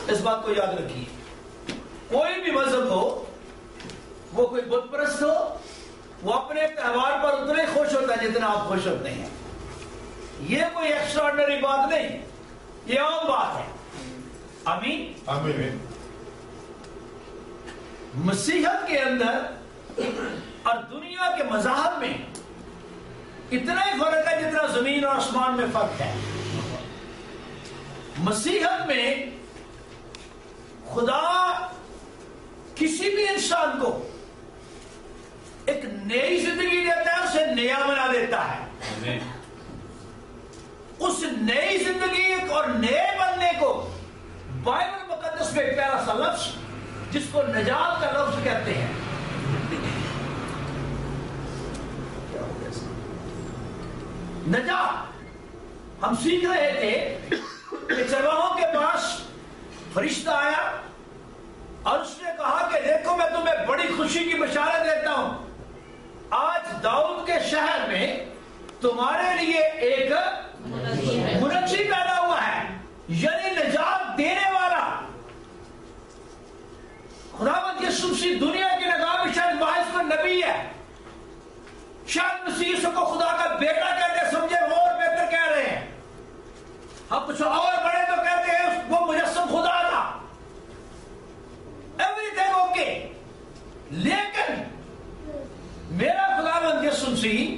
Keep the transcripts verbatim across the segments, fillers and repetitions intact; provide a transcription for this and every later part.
اس بات کو یاد رکھیے، کوئی بھی مذہب ہو، وہ کوئی بت پرست ہو، وہ اپنے تہوار پر اتنے خوش ہوتا ہے جتنا آپ خوش ہوتے ہیں. یہ کوئی ایکسٹراڈنری بات نہیں، یہ عام بات ہے. آمین آمین. مسیحیت کے اندر اور دنیا کے مذاہب میں اتنا ہی فرق ہے جتنا زمین اور آسمان میں فرق ہے. مسیحیت میں خدا کسی بھی انسان کو ایک نئی زندگی دیتا ہے، اسے نیا بنا دیتا ہے. اس نئی زندگی اور نئے بننے کو بائبل مقدس میں پیارا سا لفظ جس کو نجات کا لفظ کہتے ہیں. نجات ہم سیکھ رہے تھے کہ چرواہوں کے پاس فرشتہ آیا اور اس نے کہا کہ دیکھو میں تمہیں بڑی خوشی کی بشارت دیتا ہوں، آج داؤد کے شہر میں تمہارے لیے ایک منجی پیدا ہوا ہے، یعنی نجات دینے والا. خداوند یسوع مسیح دنیا کی نگاہ میں شاید محض کوئی نبی ہے، شاید مسیح یسوع کو خدا کا بیٹا کہتے سمجھے، وہ اور بہتر کہہ رہے ہیں. ہم کچھ اور بڑے تو کہتے ہیں وہ مجسم خدا تھا. ایوری تھنگ اوکے، لیکن میرا خداوند یسوع مسیح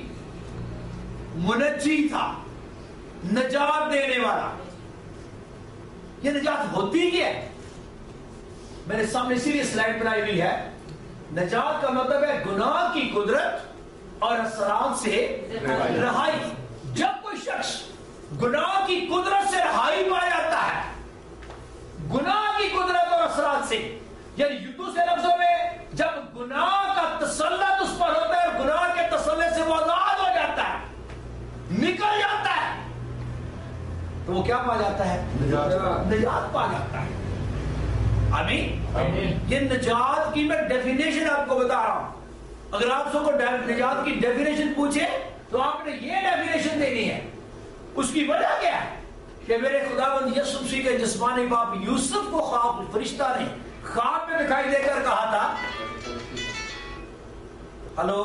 منجی تھا، نجات دینے والا. یہ نجات ہوتی کیا ہے؟ میرے سامنے اسی لیے سلائڈ بنائی ہوئی ہے. نجات کا مطلب ہے گناہ کی قدرت اور اثرات سے رہائی. جب کوئی شخص گناہ کی قدرت سے رہائی پا جاتا ہے، گناہ کی قدرت اور اثرات سے، یعنی دوسرے لفظوں میں جب گناہ کا تسلط اس پر ہوتا ہے اور گناہ کے تسلط سے وہ آزاد ہو جاتا ہے، نکل جاتا ہے، تو وہ کیا پا جاتا ہے؟ نجات پا جاتا ہے. آمین. یہ نجات کی میں ڈیفینیشن آپ کو بتا رہا ہوں. اگر آپ سب کو نجات کی ڈیفینیشن پوچھے تو آپ نے یہ ڈیفینیشن دینی ہے. اس کی وجہ کیا ہے؟ کہ میرے خداوند یسوع مسیح کے جسمانی باپ یوسف کو خواب فرشتہ نے خواب میں دکھائی دے کر کہا تھا. ہلو،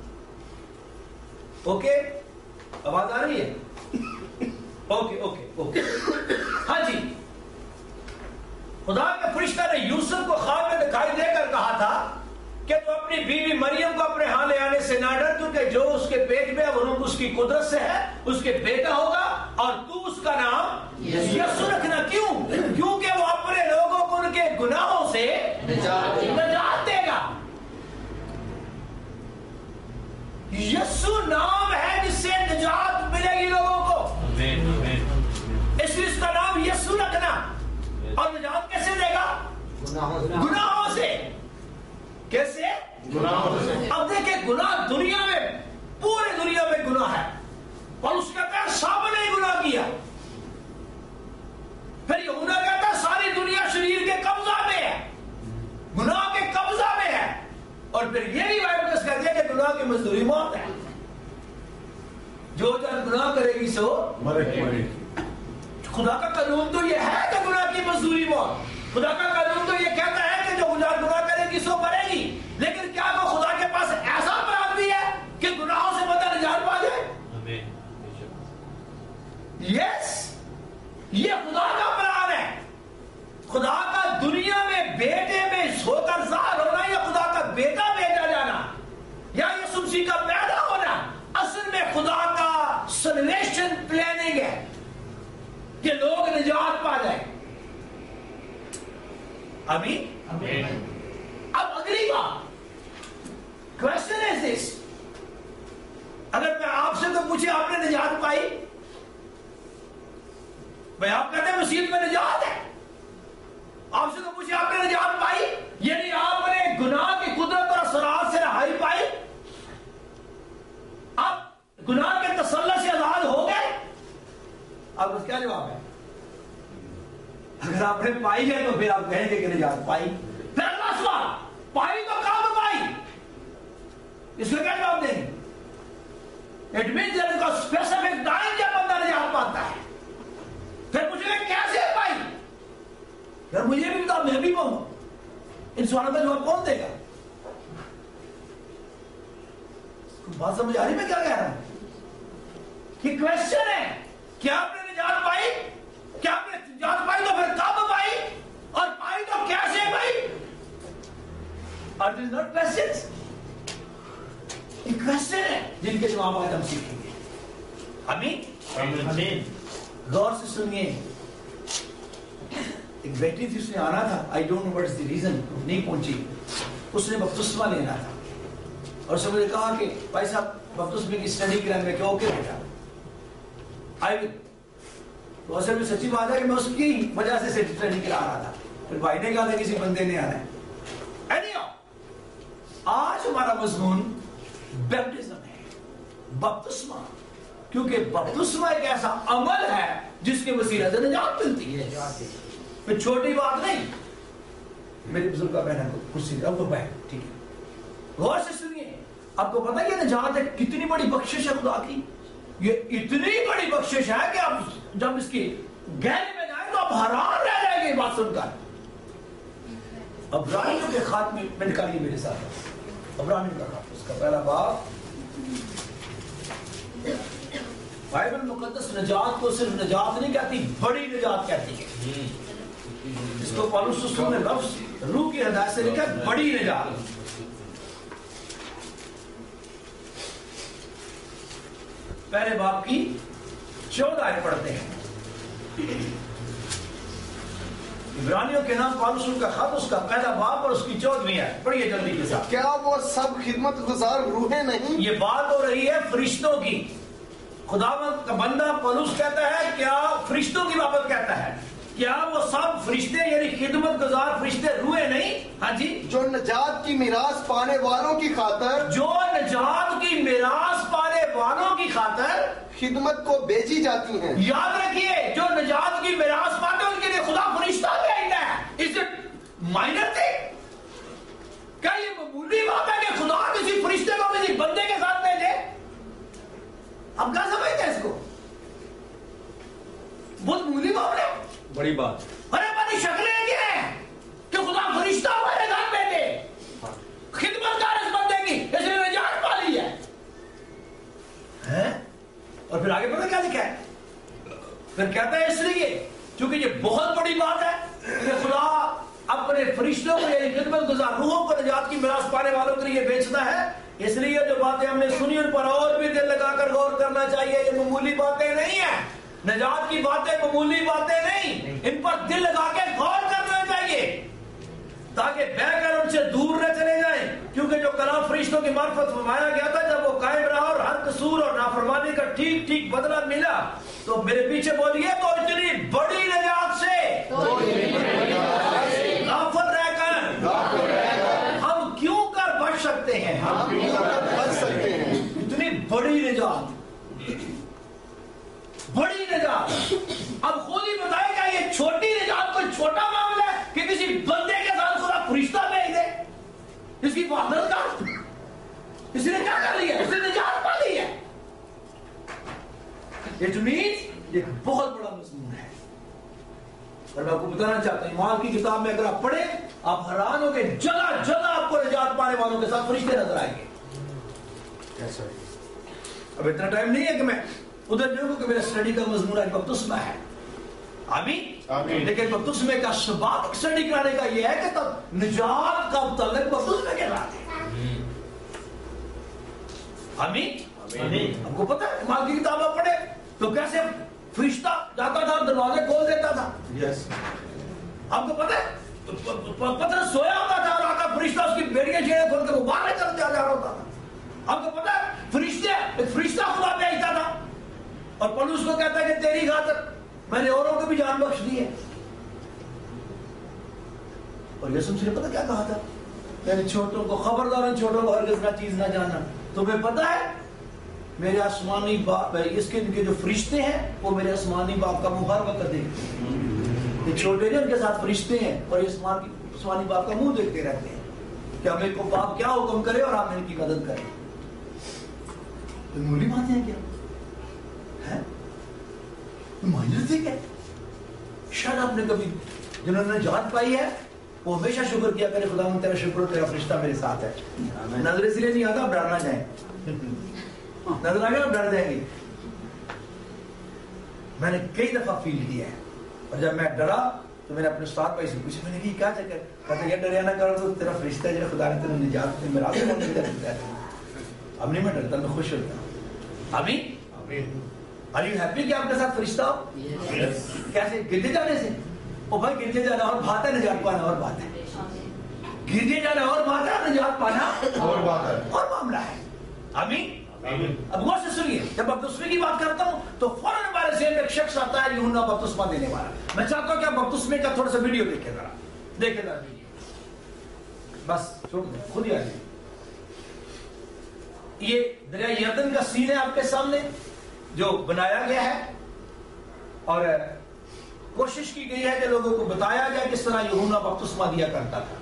اوکے، آواز آ رہی ہے؟ اوکے اوکے اوکے ہاں جی. خدا کے فرشتہ نے یوسف کو خواب میں دکھائی دے کر کہا تھا کہ تو اپنی بیوی مریم کو اپنے ہاں لے آنے سے نہ ڈر، کیونکہ جو اس کے پیٹ میں وہ روح اس کی قدرت سے ہے، اس کے بیٹا ہوگا اور تو اس کا نام یسوع رکھنا. کیوں؟ کیونکہ وہ اپنے لوگوں کو ان کے گناہوں سے نجات دے گا. یسوع نام ہے جس سے نجات ملے گی لوگوں کو، اس لیے اس کا نام یسوع رکھنا. اور نجات کیسے دے گا؟ گناہوں سے. کیسے؟ گناہوں سے. اب دیکھیں گناہ دنیا میں، پورے دنیا میں گناہ ہے، اور اس کہتا ہے سب نے گناہ کیا. پھر یہودا کہتا ہے ساری دنیا شریر کے قبضہ میں ہے، گناہ کے قبضہ میں ہے. اور پھر یہ بھی بائبل کہتی ہے کہ گناہ کی مزدوری موت ہے، جو جب گناہ کرے گی سو مرے گی. خدا کا قانون تو یہ ہے کہ گناہ کی مزدوری موت. خدا کا قانون تو یہ کہتا ہے کہ جو گناہ کرے گی سو مرے گی. لیکن کیا وہ خدا کے پاس ایسا پلان بھی ہے کہ گناہوں سے بندہ نجات پا جائے؟ یس، یہ خدا کا پلان ہے. خدا کا دنیا میں بیٹے میں ہو کر ظاہر ہونا، یا خدا کا بیٹا بھیجا جانا، یا یسوع مسیح کا پیدا ہونا، اصل میں خدا کا سلویشن پلاننگ ہے کہ لوگ نجات پا جائیں. آمین. اب اگلی بات، کوشچن از دس، اگر میں آپ سے تو پوچھے آپ نے نجات پائی، بھائی آپ کہتے ہیں مسیحیت میں نجات ہے، آپ سے تو پوچھے آپ نے نجات پائی، یعنی آپ نے گناہ کی قدرت اور اثرات سے رہائی پائی، آپ گناہ کے تسلط سے آزاد ہو گئے. اب اس کیا جواب ہے؟ اگر آپ نے پائی ہے تو پھر آپ کہیں گے کہ نجات پائی. پھر اگلا سوال، پائی تو کب پائی؟ اس کا کیا جواب دیں گے؟ It means that is specific time جب بندہ نجات پاتا ہے. پھر مجھے کیسے پائی؟ یار مجھے بھی بتا، میں بھی پڑھوں. ان سوالوں کا جواب کون دے گا؟ بات سمجھ آ رہی میں کیا کہہ رہا ہوں؟ یہ کوشچن ہے. کیا آپ نے نجات پائی؟ کیا آپ نے نجات پائی تو پھر کب پائی؟ اور پائی تو کیسے پائی؟ Are these not questions? یہ کوشچن ہے جن کے جواب آج ہم سیکھیں گے. آمین آمین. غور سے سنیے. ایک بیٹی تھی، اس نے آنا تھا. I don't know what is the reason نہیں پہنچی. اس نے بپتسمہ لینا تھا اور اس نے مجھے کہا کہ بھائی صاحب بپتسمے کی اسٹڈی کرائیں گے. کہ اوکے بیٹا آئی ول. تو اصل میں سچی بات ہے کہ میں اس کی وجہ سے اسٹڈی کرا رہا تھا. پھر بھائی نے کہا تھا کسی بندے نے آنا ہے. آج ہمارا مضمون بیپٹزم ہے، بپتسمہ. کیونکہ بپتسمہ ایک ایسا عمل ہے جس کے وسیلے سے نجات ملتی ہے. پھر چھوٹی بات نہیں. میری بزرگ کا بہن کو کرسی دے، اب تو بہن ٹھیک ہے. غور سے سنیے. آپ کو پتا ہے نجات ہے کتنی بڑی بخشش ہے خدا کی. یہ اتنی بڑی بخشش ہے کہ آپ جب اس کی گہرے میں جائیں تو آپ حیران رہ جائیں گے بات سن کر. عبرانیوں کے خاتمے میں نکالیے میرے ساتھ. عبرانیوں کا خاتمہ، اس کا پہلا باب. بائبل مقدس نجات کو صرف نجات نہیں کہتی، بڑی نجات کہتی ہے. اس کو پالوس رسول نے لفظ روح کی ہدایت سے لکھا بڑی نجات. پہلے باب کی چودہ آیت پڑھتے ہیں. عبرانیوں کے نام پالوس کا خط، اس کا پہلا باب اور اس کی چودہویں آیت پڑھیے جلدی کے ساتھ. کیا وہ سب خدمت گزار روحیں نہیں؟ یہ بات ہو رہی ہے فرشتوں کی. خداوند کا بندہ پالوس کہتا ہے کیا فرشتوں کی بابت کہتا ہے کیا وہ سب فرشتے یعنی خدمت گزار فرشتے روئے نہیں؟ ہاں جی. جو نجات کی میراث پانے والوں کی خاطر جو نجات کی میراث پانے والوں کی خاطر خدمت کو بھیجی جاتی ہیں. یاد رکھیے جو نجات کی میراث پاتے ان کے لیے خدا فرشتہ بھیجتا ہے. اس مائنر تھے کیا یہ معمولی بات ہے کہ خدا کسی فرشتے کو کسی بندے کے ساتھ بھیجے؟ ہم کیا سمجھتے ہیں اس کو؟ بہت معمولی بات ہے، بڑی بات. ارے بڑی شکلیں کیا ہے کہ خدا فرشتہ ہمارے ساتھ بھیجے. خدمت کار اس بندے کی اس نے نجات پا لی ہے. اور پھر آگے پتہ کیا لکھا ہے؟ پھر کہتا ہے اس لیے چونکہ یہ بہت بڑی بات ہے کہ خدا اپنے فرشتوں کو یعنی خدمت گزار روحوں کو نجات کی میراث پانے والوں کے لیے بیچتا ہے. اس لیے جو باتیں ہم نے سنی ان پر اور بھی دل لگا کر غور کرنا چاہیے. یہ معمولی باتیں نہیں ہیں. نجات کی باتیں معمولی باتیں نہیں، ان پر دل لگا کے غور کرنا چاہیے تاکہ بہ کر ان سے دور نہ چلے جائیں. کیونکہ جو کلام فرشتوں کی معرفت فرمایا گیا تھا جب وہ قائم رہا اور ہر قصور اور نافرمانی کا ٹھیک ٹھیک بدلہ ملا تو میرے پیچھے بولیے تو اتنی بڑی نجات سے غافل رہ کر ہم کیوں کر بچ سکتے ہیں؟ ہم کیوں کر بچ سکتے ہیں؟ اتنی بڑی نجات، بڑی نجات. اب خود ہی بتائے گا یہ چھوٹی نجات کوئی چھوٹا معاملہ ہے کہ کسی بندے کے ساتھ خدا فرشتہ بھیج دے؟ اس کی معذرت کا اس نے کیا کر لیا؟ اس نے نجات پا لی ہے. اٹ مینس ایک بہت بڑا مضمون ہے. اور میں آپ کو بتانا چاہتا ہوں ایمان کی کتاب میں اگر آپ پڑھیں آپ حیران ہو گے، جگہ جگہ آپ کو نجات پانے والوں کے ساتھ فرشتے نظر آئیں گے. اب اتنا ٹائم نہیں ہے کہ میں ادھر دیکھو کہ میرا اسٹڈی کا مضمون ہے بپتسمہ ہے. آمین. لیکن بپتسمے کا سبب اسٹڈی کرانے کا یہ ہے کہ تب نجات کا تعلق بپتسمے کے ساتھ ہے. آمین. ہم کو پتہ ہے ایمان کی کتاب آپ پڑھے تو کیسے فرشتہ جاتا تھا دروازے کھول دیتا تھا. یس آپ کو پتہ ہے پتھر سویا ہوتا تھا اور آقا فرشتہ اس کی بیڑیاں چھیڑے کھول کے وہ باہر نکل جا رہا ہوتا تھا. آپ کو پتہ ہے فرشتے ایک فرشتہ خدا بھیجتا تھا اور پولس کو کہتا ہے کہ تیری خاطر میں نے اوروں کو بھی جان بخش دی ہے. اور یسوع مسیح نے پتہ کیا کہا تھا؟ یعنی چھوٹوں کو خبردار، چھوٹوں کو ہرگز نہ چیز نہ جاننا. تمہیں پتہ ہے میرے آسمانی باپ اس کے جو فرشتے ہیں وہ میرے آسمانی باپ کا منہ ہر وقت دیکھتے ہیں. یہ چھوٹے جو ان کے ساتھ فرشتے ہیں اور یہ آسمانی باپ کا منہ دیکھتے رہتے ہیں کہ ہمیں کو باپ کیا حکم کرے اور آپ ان کی مدد کریں. معمولی باتیں ہیں کیا ہے؟ مائنر تھے کیا؟ شاید آپ نے کبھی جنہوں نے نجات پائی ہے وہ ہمیشہ شکر کیا کرے خدا من تیرا شکر تیرا فرشتہ میرے ساتھ ہے. نظر اس لیے نہیں آتا ڈر نہ جائیں. نظر آ گیا ڈر جائیں گے. میں نے کئی دفعہ فیل کیا ہے اور جب میں ڈرا تو میں نے اپنے استاد بھائی سے پوچھا, میں نے کہا کیا چکر, کہتے یہ ڈریا نہ کرو تو تیرا فرشتہ ہے خدا نے تیرے نجات میں میرا بھی مانگ لیا. اب نہیں میں ڈرتا, میں خوش ہوتا ہوں. آمین. Are you happy کہ آپ کے ساتھ فرشتہ ہو؟ کیسے گرجے جانے سے؟ او بھائی گرجے جانا اور بات ہے, نجات پانا اور بات ہے. گرجے جانا اور بات ہے, نجات پانا اور بات ہے, اور معاملہ ہے. آمین. اب غور سے سنیے, جب بپتسمے کی بات کرتا ہوں تو فوراً ہمارے ذہن میں ایک شخص آتا ہے یوحنا بپتسمہ دینے والا. میں چاہتا ہوں کہ آپ بپتسمے کا تھوڑا سا ویڈیو دیکھیں, ذرا دیکھیں ذرا ویڈیو, بس چھوڑ دیں خود ہی آ جائیں. یہ دریا یردن کا سین ہے آپ کے سامنے جو بنایا گیا ہے اور کوشش کی گئی ہے کہ لوگوں کو بتایا جائے کس طرح یوحنا بپتسمہ دیا کرتا تھا.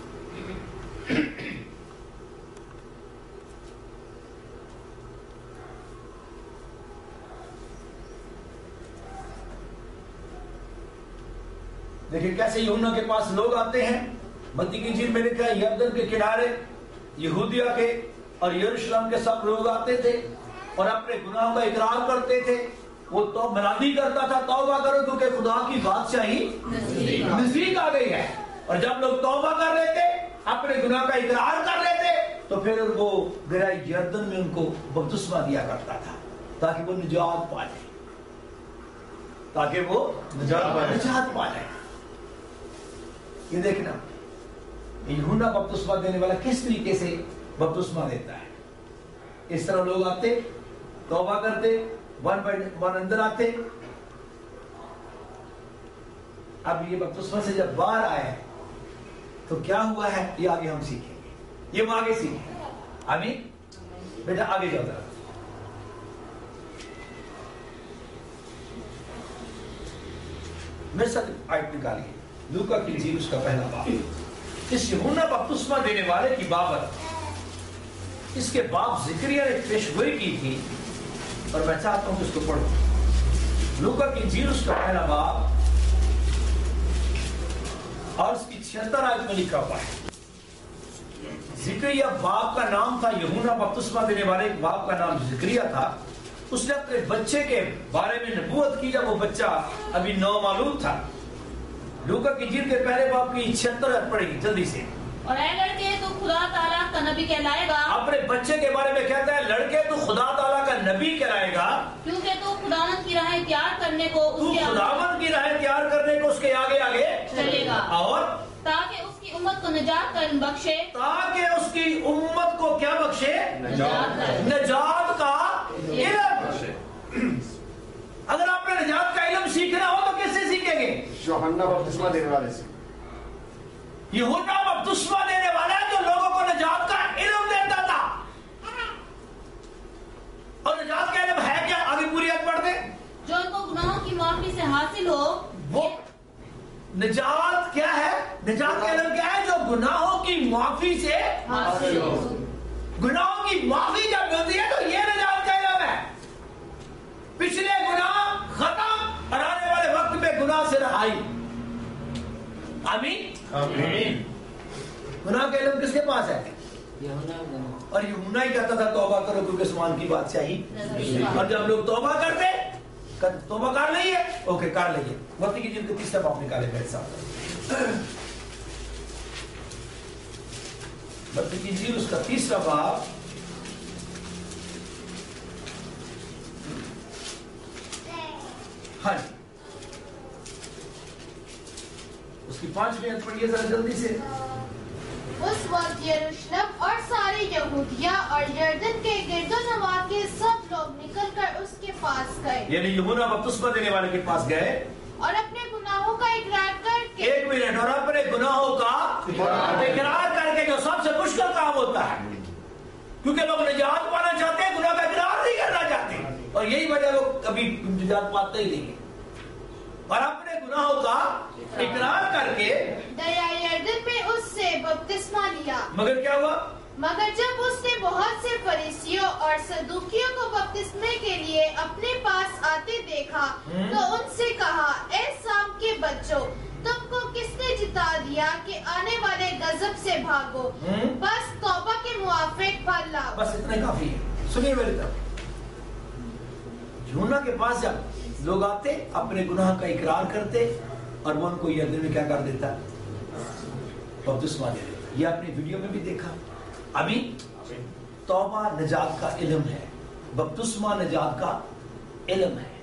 دیکھیں کیسے یوحنا کے پاس لوگ آتے ہیں. متی کی انجیل میں لکھا ہے یردن کے کنارے یہودیہ کے اور یروشلم کے سب لوگ آتے تھے اور اپنے گناہوں کا اقرار کرتے تھے. وہ تو منادی کرتا تھا توبہ کرو کیونکہ خدا کی بادشاہی نزدیک آ گئی ہے. اور جب لوگ توبہ کر لیتے, اپنے گناہ کا اقرار کر لیتے, تو پھر وہ دریا یردن میں ان کو بپتسمہ دیا کرتا تھا تاکہ وہ نجات پا جائے, تاکہ وہ نجات پا جائے. یہ دیکھنا یوحنا بپتسمہ دینے والا کس طریقے سے بپتسمہ دیتا ہے. اس طرح لوگ آتے, توبہ کرتے, ون بائی ون اندر آتے. اب یہ بپتسمہ سے جب باہر آئے تو کیا ہوا ہے یہ آگے ہم سیکھیں گے, یہ ہم آگے سیکھیں گے. آمین. بیٹا آگے جاؤ ذرا. میرے ساتھ آیت نکالیے لوکا کی انجیل اس کا پہلا باب. اس یوحنا بپتسمہ دینے والے کی بابت اس کے باپ زکریا نے پیشگوئی کی تھی اور میں چاہتا ہوں کہ اس کو پڑھو. لوکا کی انجیل اس کا پہلا باب اور اس کی چھہتر آیت میں لکھا ہوا ہے. زکریا باپ کا نام تھا, یوحنا بپتسمہ دینے والے باپ کا نام زکریا تھا. اس نے اپنے بچے کے بارے میں نبوت کی جب وہ بچہ ابھی نومولود تھا. لوکا کی انجیل کے پہلے باب کی چھہتر آیت پڑھیں جلدی سے. اور اے لڑکے تو خدا تعالیٰ کا نبی کہلائے گا. اپنے بچے کے بارے میں کہتا ہے لڑکے تو خدا تعالیٰ کا نبی کہلائے گا, کیونکہ تو خداوند کی راہیں تیار کرنے کو تو خداوند کی راہیں تیار کرنے کو اس کے آگے آگے چلے گا, اور تاکہ اس کی امت کو نجات کا علم بخشے. تاکہ اس کی امت کو کیا بخشے؟ نجات کا علم. نجات کا علم. اگر آپ نے نجات کا علم سیکھنا ہو تو کس سے سیکھیں گے؟ یوحنا بپتسمہ دینے والے سے. یوحنا بپتسمہ دینے والا ہے جو لوگوں کو نجات کا علم دیتا تھا. اور نجات کا علم ہے کیا؟ آگے پوری آیت پڑھ دیں. جو ان کو گناہوں کی معافی سے حاصل ہو. وہ نجات کیا ہے؟ نجات کا علم کیا ہے؟ جو گناہوں کی معافی سے حاصل ہو. گناہوں کی معافی جب ملتی ہے تو یہ نجات کا علم ہے. پچھلے گناہ ختم اور آنے والے وقت میں گناہ سے رہائی. آمین. آمین. گناہ کا علم کس کے پاس ہے؟ اور یوحنا ہی کہتا تھا توبہ کرو کیونکہ آسمان کی بادشاہی. اور جب لوگ توبہ کرتے, توبہ کر لئیے, اوکے کر لئیے. متی کی انجیل کے تیسرا باب نکالے میرے ساتھ. متی کی انجیل اس کا تیسرا باب ہاں جی اس کی پانچویں آیت پڑھیے ذرا جلدی سے. اس وقت یروشلم اور سارے یہودیہ اور یردن کے گرد و نواح کے سب لوگ نکل کر اس کے پاس گئے. یعنی یوحنا بپتسمہ دینے والے کے پاس گئے اور اپنے گناہوں کا اقرار کر کے. ایک منٹ. اور اپنے گناہوں کا اقرار کر کے, جو سب سے مشکل کام ہوتا ہے کیونکہ لوگ نجات پانا چاہتے ہیں, گناہ کا اقرار نہیں کرنا چاہتے, اور یہی وجہ لوگ کبھی نجات پاتے ہی نہیں. اور اپنے گناہوں کا اقرار کر کے دریا یردن میں اس سے بپتسمہ لیا. مگر کیا ہوا؟ مگر جب اس نے بہت سے فریسیوں اور صدوقیوں کو بپتسمے کے لیے اپنے پاس آتے دیکھا تو ان سے کہا, اے سام کے بچوں, تم کو کس दिया कि आने वाले गजब से भागो, बस तौबा के मुआफिक फल लाओ। बस इतना काफी है। सुनिए मेरी तरफ, यूहन्ना के पास जब लोग आते अपने गुनाह का इकरार करते और वो उनको यर्दन में क्या कर देता, बपतिस्मा दे देता। ये आपने वीडियो में भी देखा। अभी तौबा नजात का इल्म है, बपतिस्मा नजात का इल्म है।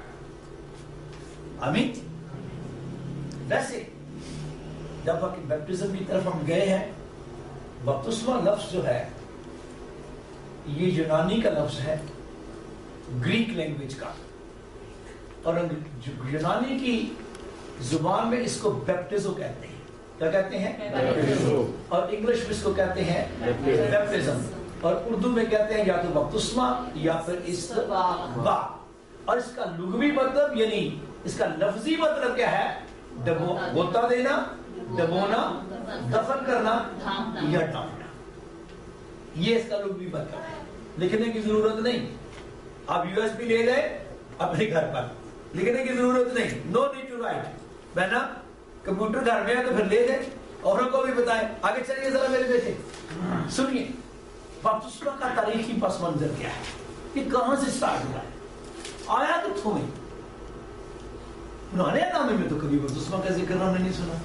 अभी वैसे जब बैप्टिज्म की तरफ हम गए हैं, बपतिस्मा लफ्ज जो है ये यूनानी का लफ्ज है, ग्रीक लैंग्वेज का, और यूनानी की जुबान में इसको बैप्टिज्म कहते हैं। क्या कहते हैं? और इंग्लिश में इसको कहते हैं बैप्टिज्म, और उर्दू में कहते हैं या तो बपतिस्मा या फिर इस्तबा। और इसका लुग़वी मतलब यानी इसका लफ्जी मतलब क्या है? डबो गोता देना, डबोना, दफन करना या ढांपना। ये इसका लुग़वी मतलब है। लिखने की जरूरत नहीं। आप यूएसबी ले गए अपने घर पर, लिखने की जरूरत नहीं। No need to write. बहना कंप्यूटर घर में है तो फिर ले गए, औरों को भी बताए। आगे चलिए जरा मेरे बेटे, सुनिए बपतिस्मा का तारीखी पस मंजर क्या है, ये कहां से स्टार्ट हुआ है, आया तो थोड़ी पुराने नामे में तो कभी बपतिस्मा का जिक्र हमने नहीं सुना।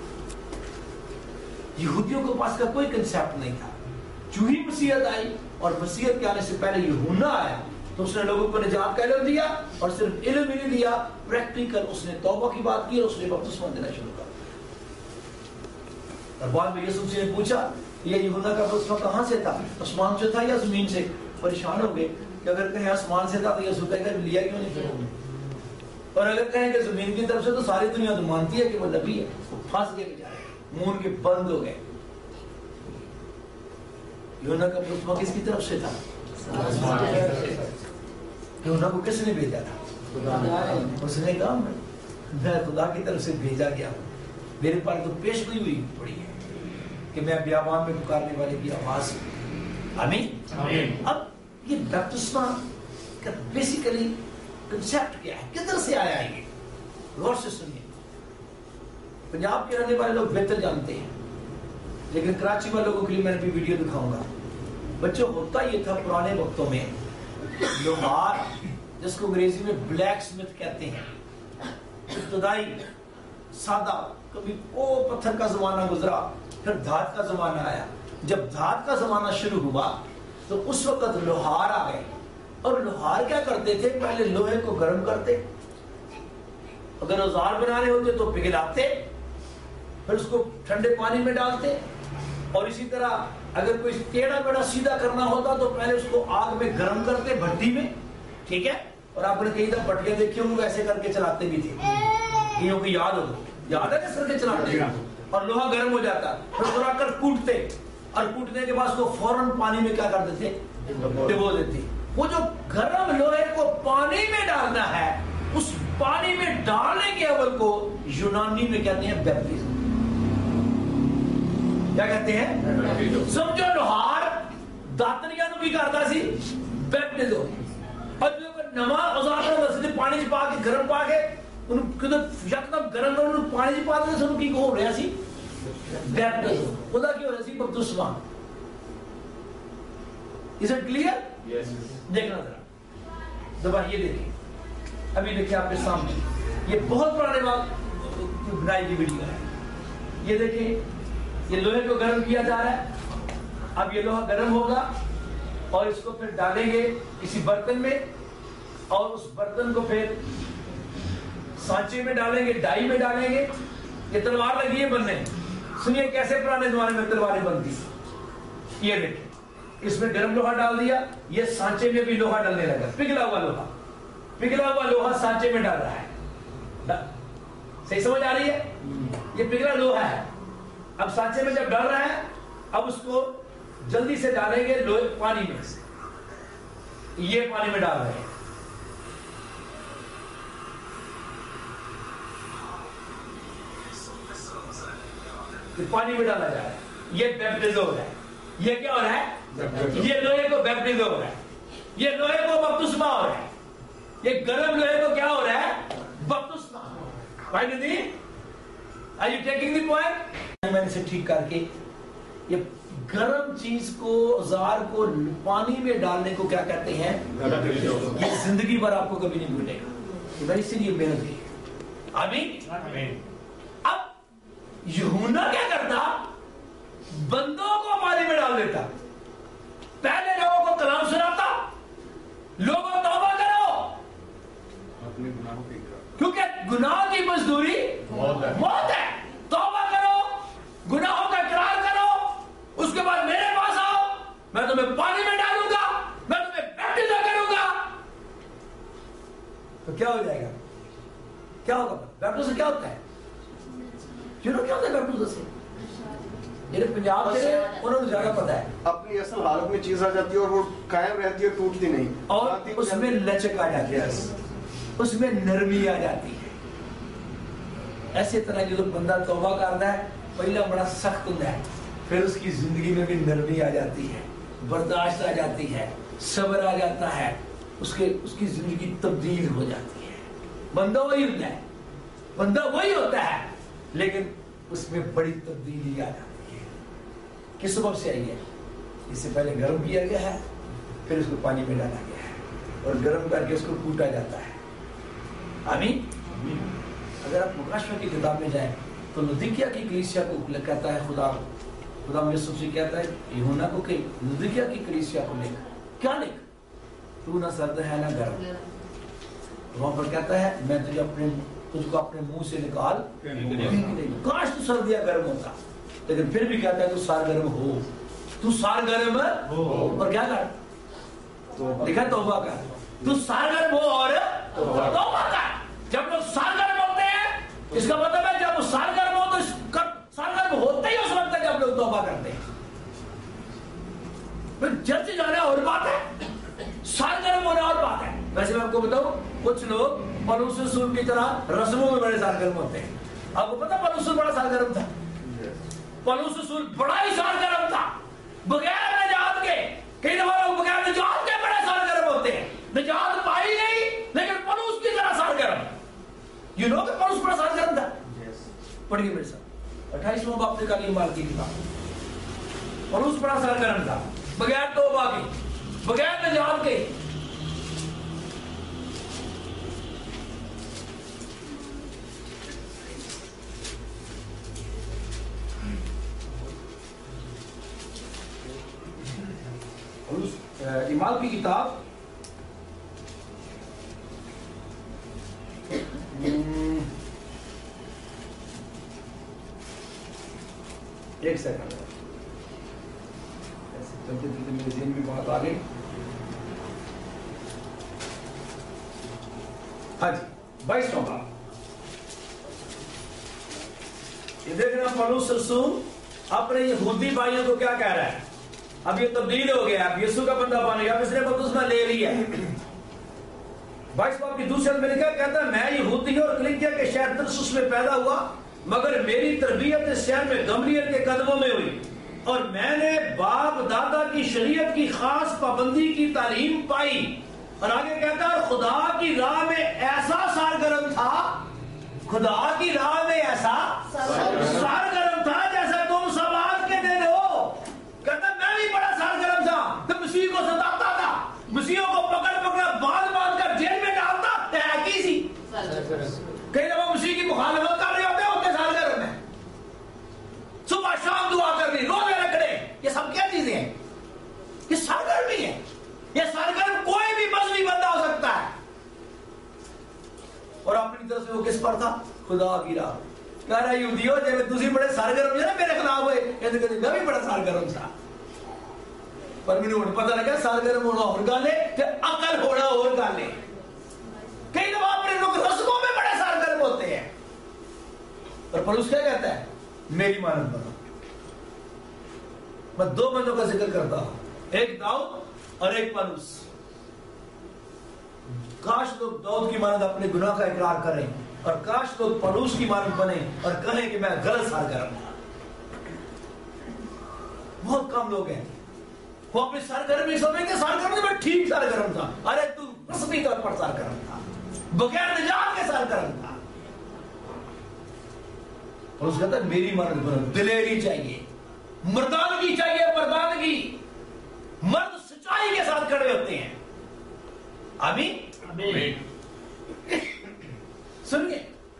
यहूदियों के पास का कोई कंसेप्ट नहीं था। जो ही मसीहत आई और मसीहत के आने से पहले यूहन्ना आया तो उसने लोगों को निजात का इल्म दिया, और सिर्फ इल्म ही नहीं दिया, प्रैक्टिकल उसने तौबा की बात की और उसने बपतिस्मा देना शुरू कर दिया। और बाद में यीशु से ने पूछा ये यूहन्ना का बपतिस्मा कहां से था, आसमान से था या जमीन से? परेशान हो गए कि अगर कहें आसमान से था तो यीशु कहेगा लिया क्यों नहीं फिर, और अगर कहें कि जमीन की तरफ से तो सारी दुनिया तो मानती है कि वो नबी है। वो फंस गए बेचारे, मुंह के बंद हो गए। यूहन्ना का बपतिस्मा किसकी तरफ से था? यूहन्ना को किसने भेजा था? उसने कहा मैं खुदा की तरफ से भेजा गया हूं। मेरे पास तो पेश हुई हुई पड़ी है कि मैं बियाबान में पुकारने वाले की आवाज। आमीन। अब ये बपतिस्मा का बेसिकली कंसेप्ट क्या है, किधर से आया ये? गौर से सुनिए। पंजाब के रहने वाले लोग बेहतर जानते हैं, लेकिन कराची वाले लोगों के लिए मैं भी वीडियो दिखाऊंगा। बच्चों होता ये था पुराने वक्तों में, लोहार जिसको अंग्रेजी में ब्लैक स्मिथ कहते हैं, इब्तदाई सादा, कभी ओ पत्थर का जमाना गुजरा, फिर धात का जमाना आया। जब धात का जमाना शुरू हुआ तो उस वक्त लोहार आ गए, और लोहार क्या करते थे? पहले लोहे को गर्म करते, अगर औजार बनाने होते तो पिघलाते, फिर उसको ठंडे पानी में डालते, और इसी तरह अगर कोई टेढ़ा बेड़ा सीधा करना होता तो पहले उसको आग में गर्म करते, भट्टी में, ठीक है। और आपने कई दफा भट्टियां देखी होंगी वैसे करके चलाते भी थे, इन को याद हो, याद है किस करके चलाते, और लोहा गर्म हो जाता, फिर थोड़ा कर कूटते, और कूटने के बाद उसको फौरन पानी में क्या कर देते? डुबो देते। वो जो गर्म लोहे को पानी में डालना है, उस पानी में डालने के अवल को यूनानी में कहते हैं बैप्टिज्म। क्या कहते हैं? समझो लोहार दातनिया भी करता सी बैप्टिज्म, और जो नवा औजार पानी च पा के गर्म पा के यकदम गर्म पानी च पा दे की हो रहा सी बैप्टिज्म। ਉਹਦਾ ਕੀ ਹੋ ਰਿਹਾ ਸੀ? बपतिस्मा। Is it clear? यस। देखना जरा दबा, ये देखिए, अभी देखिए आपके सामने, ये बहुत पुराने बात बनाई की वीडियो है। ये देखिए, ये लोहे को गर्म किया जा रहा है। अब ये लोहा गर्म होगा और इसको फिर डालेंगे किसी बर्तन में, और उस बर्तन को फिर सांचे में डालेंगे, डाई में डालेंगे। ये तलवार लगी है बनने। सुनिए कैसे पुराने जमाने में तलवारें बनती। ये देखिए, इसमें गर्म लोहा डाल दिया, ये सांचे में भी लोहा डालने लगा, पिघला हुआ लोहा, पिघला हुआ लोहा सांचे में डाल रहा है। सही समझ आ रही है? ये पिघला लोहा है, अब सांचे में जब डाल रहा है, अब उसको जल्दी से डालेंगे लोहे पानी में से, ये पानी में डाल रहे हैं। पानी में डाला जा रहा है, ये बैप्टिज्म हो रहा है। ये क्या हो रहा है? ये लोहे को बैप्टिज्म हो रहा है, ये लोहे को बपतिस्मा हो रहा है, ये गर्म लोहे को क्या हो रहा है? बपतिस्मा। भाई नदी Are you taking the point? मैंने इसे ठीक करके ये गर्म चीज को, औजार को पानी में डालने को क्या कहते हैं? ये जिंदगी भर आपको कभी नहीं भूलेगा। तो इसीलिए मेहनत की। आमीन। अब यूहन्ना क्या करता? बंदों को पानी में डाल देता, पहले लोगों को कलाम सुनाता, लोगों तौबा करो, अपने गुनाहों की क्योंकि गुनाह की मजदूरी मौत है। तौबा करो, गुनाहों का इकरार करो, उसके बाद मेरे पास आओ, मैं तुम्हें पानी में डालूंगा, मैं तुम्हें बैप्टिज्म करूंगा। तो क्या हो जाएगा? क्या होगा? बैप्टिज्म क्या होता है? यू नो क्या होता है बैप्टिज्म से? ये पंजाब से उन्होंने ज्यादा पता है। अपनी असल हालत में चीज आ जाती है और वो कायम रहती है, टूटती नहीं, और उसमें लचक आ जाती है, उसमें नरमी आ जाती है। ऐसे तरह जो बंदा तौबा करता है, पहला बड़ा सख्त होता है, फिर उसकी जिंदगी में भी नरमी आ जाती है, बर्दाश्त आ जाती है, सब्र आ जाता है, उसके उसकी जिंदगी तब्दील हो जाती है। बंदा वही होता है, बंदा वही होता है, लेकिन उसमें बड़ी तब्दीली आ जाती है। किस सबब से आई है? इससे पहले गर्म किया गया है, फिर उसको पानी में डाला गया है और गर्म करके उसको कूटा जाता है। आमीन। अगर आप मुकाशवा की किताब में जाएं तो लुदिकिया की कलीसिया को कहता है, खुदा खुदा यीशु से कहता है यूहन्ना को कि लुदिकिया की कलीसिया को लिख, क्या लिख? तू ना सर्द है ना गर्म। वहां पर कहता है मैं तुझे अपने तुझको अपने मुंह से निकाल नहीं। काश तू सर्द या गर्म होता, लेकिन फिर भी कहता है तू सार गर्म हो, तू सार गर्म हो और क्या कर? लिखा तौबा कर। तू सार गर्म हो और तौबा कर। जब लोग सार गर्म होते हैं, इसका मतलब है जब वो सार गर्म हो तो सार गर्म होते ही उस वक्त जब लोग तौबा करते हैं। चर्च जाना और बात है, सार गर्म होना और बात है। वैसे मैं आपको बताऊं, कुछ लोग पौलुस रसूल की तरह रस्मों में बड़े सारगर्म होते हैं। आपको पता पौलुस रसूल बड़ा सारगर्म था? पौलुस रसूल बड़ा ही सारगर्म था, बगैर निजात के। कई दफा लोग बगैर निजात के बड़े सारगर्म होते हैं, निजात पाई नहीं लेकिन पौलुस की तरह सारगर्म। यू नो कि पौलुस बड़ा सारगर्म था। पढ़िए मेरे साथ अट्ठाईसवां बाब से काली माल की किताब। पौलुस बड़ा सारगर्म था, बगैर तौबा के, बगैर निजात के। इमाल की किताब एक सेकंड, ऐसे चलते चलते मेरे ज़हन में बात आ गई। हाँ जी, बाईसवां बाब। ये देख रहे हैं पौलुस रसूल अपने यहूदी भाइयों को क्या कह रहा है? अब ये तब्दील हो गया, अब यीशु का बंदा बन गया, अब इसने बपतिस्मा ले लिया। बाईस बाब की दूसरे में लिखा, कहता है मैं यहूदी और किलिकिया के शहर तरसुस में पैदा हुआ, मगर मेरी तरबियत इस शहर में गमलीएल के कदमों में हुई और मैंने बाप दादा की शरीयत की खास पाबंदी की तालीम पाई। और आगे कहता है खुदा की राह में ऐसा सारगर्म था, खुदा की राह में ऐसा सारगर्म था जैसा तुम सब आज के दिन हो। कहता मैं भी बड़ा सारगर्म था, तो मसीह को सताता था, मसीहों को पकड़ पकड़ बांध बांध कर जेल में डालता है की सी। कई दफा मसीह की मुखालफत कर रहे होते होते सारगर्म है, सुबह शाम दुआ करनी, रोजे रखने, ये सब क्या चीजें हैं? ये सारगर्मी है। ये सारगर्म कोई भी मजहबी बंदा हो सकता है। और अपनी तरफ से वो किस पर था? खुदा की राह। कह रहा यहूदियों जब तुसी बड़े सारगर्म है ना मेरे खिलाफ हुए, कहते कहते मैं भी बड़ा सारगर्म था, पर मैंने उन्हें पता लगा सारगर्म होना और गाले कि अकल होना और गाले। कई दफा अपने लोग रस्मों में बड़े सारगर्म होते हैं। और पौलुस क्या कहता है? मेरी मानद बनो। मैं दो बंदों का जिक्र करता हूं, एक दाऊद और एक पौलुस। काश लोग दाऊद की मानद अपने गुनाह का इकरार करें और काश लोग पौलुस की मानद बने और कहें कि मैं गलत सारगर्म था। बहुत कम लोग हैं वो अपने सारगर्मी समझते सारगर्म में ठीक सारगर्म था। अरे तू रस्मी तौर पर सारगर्म था, बगैर निजात के सारगर्म था। اور اس کہتا ہے میری مرد بنو. دلیری چاہیے, مردانگی چاہیے, مردانگی. مرد سچائی کے ساتھ کھڑے ہوتے ہیں. آمین. سنیے,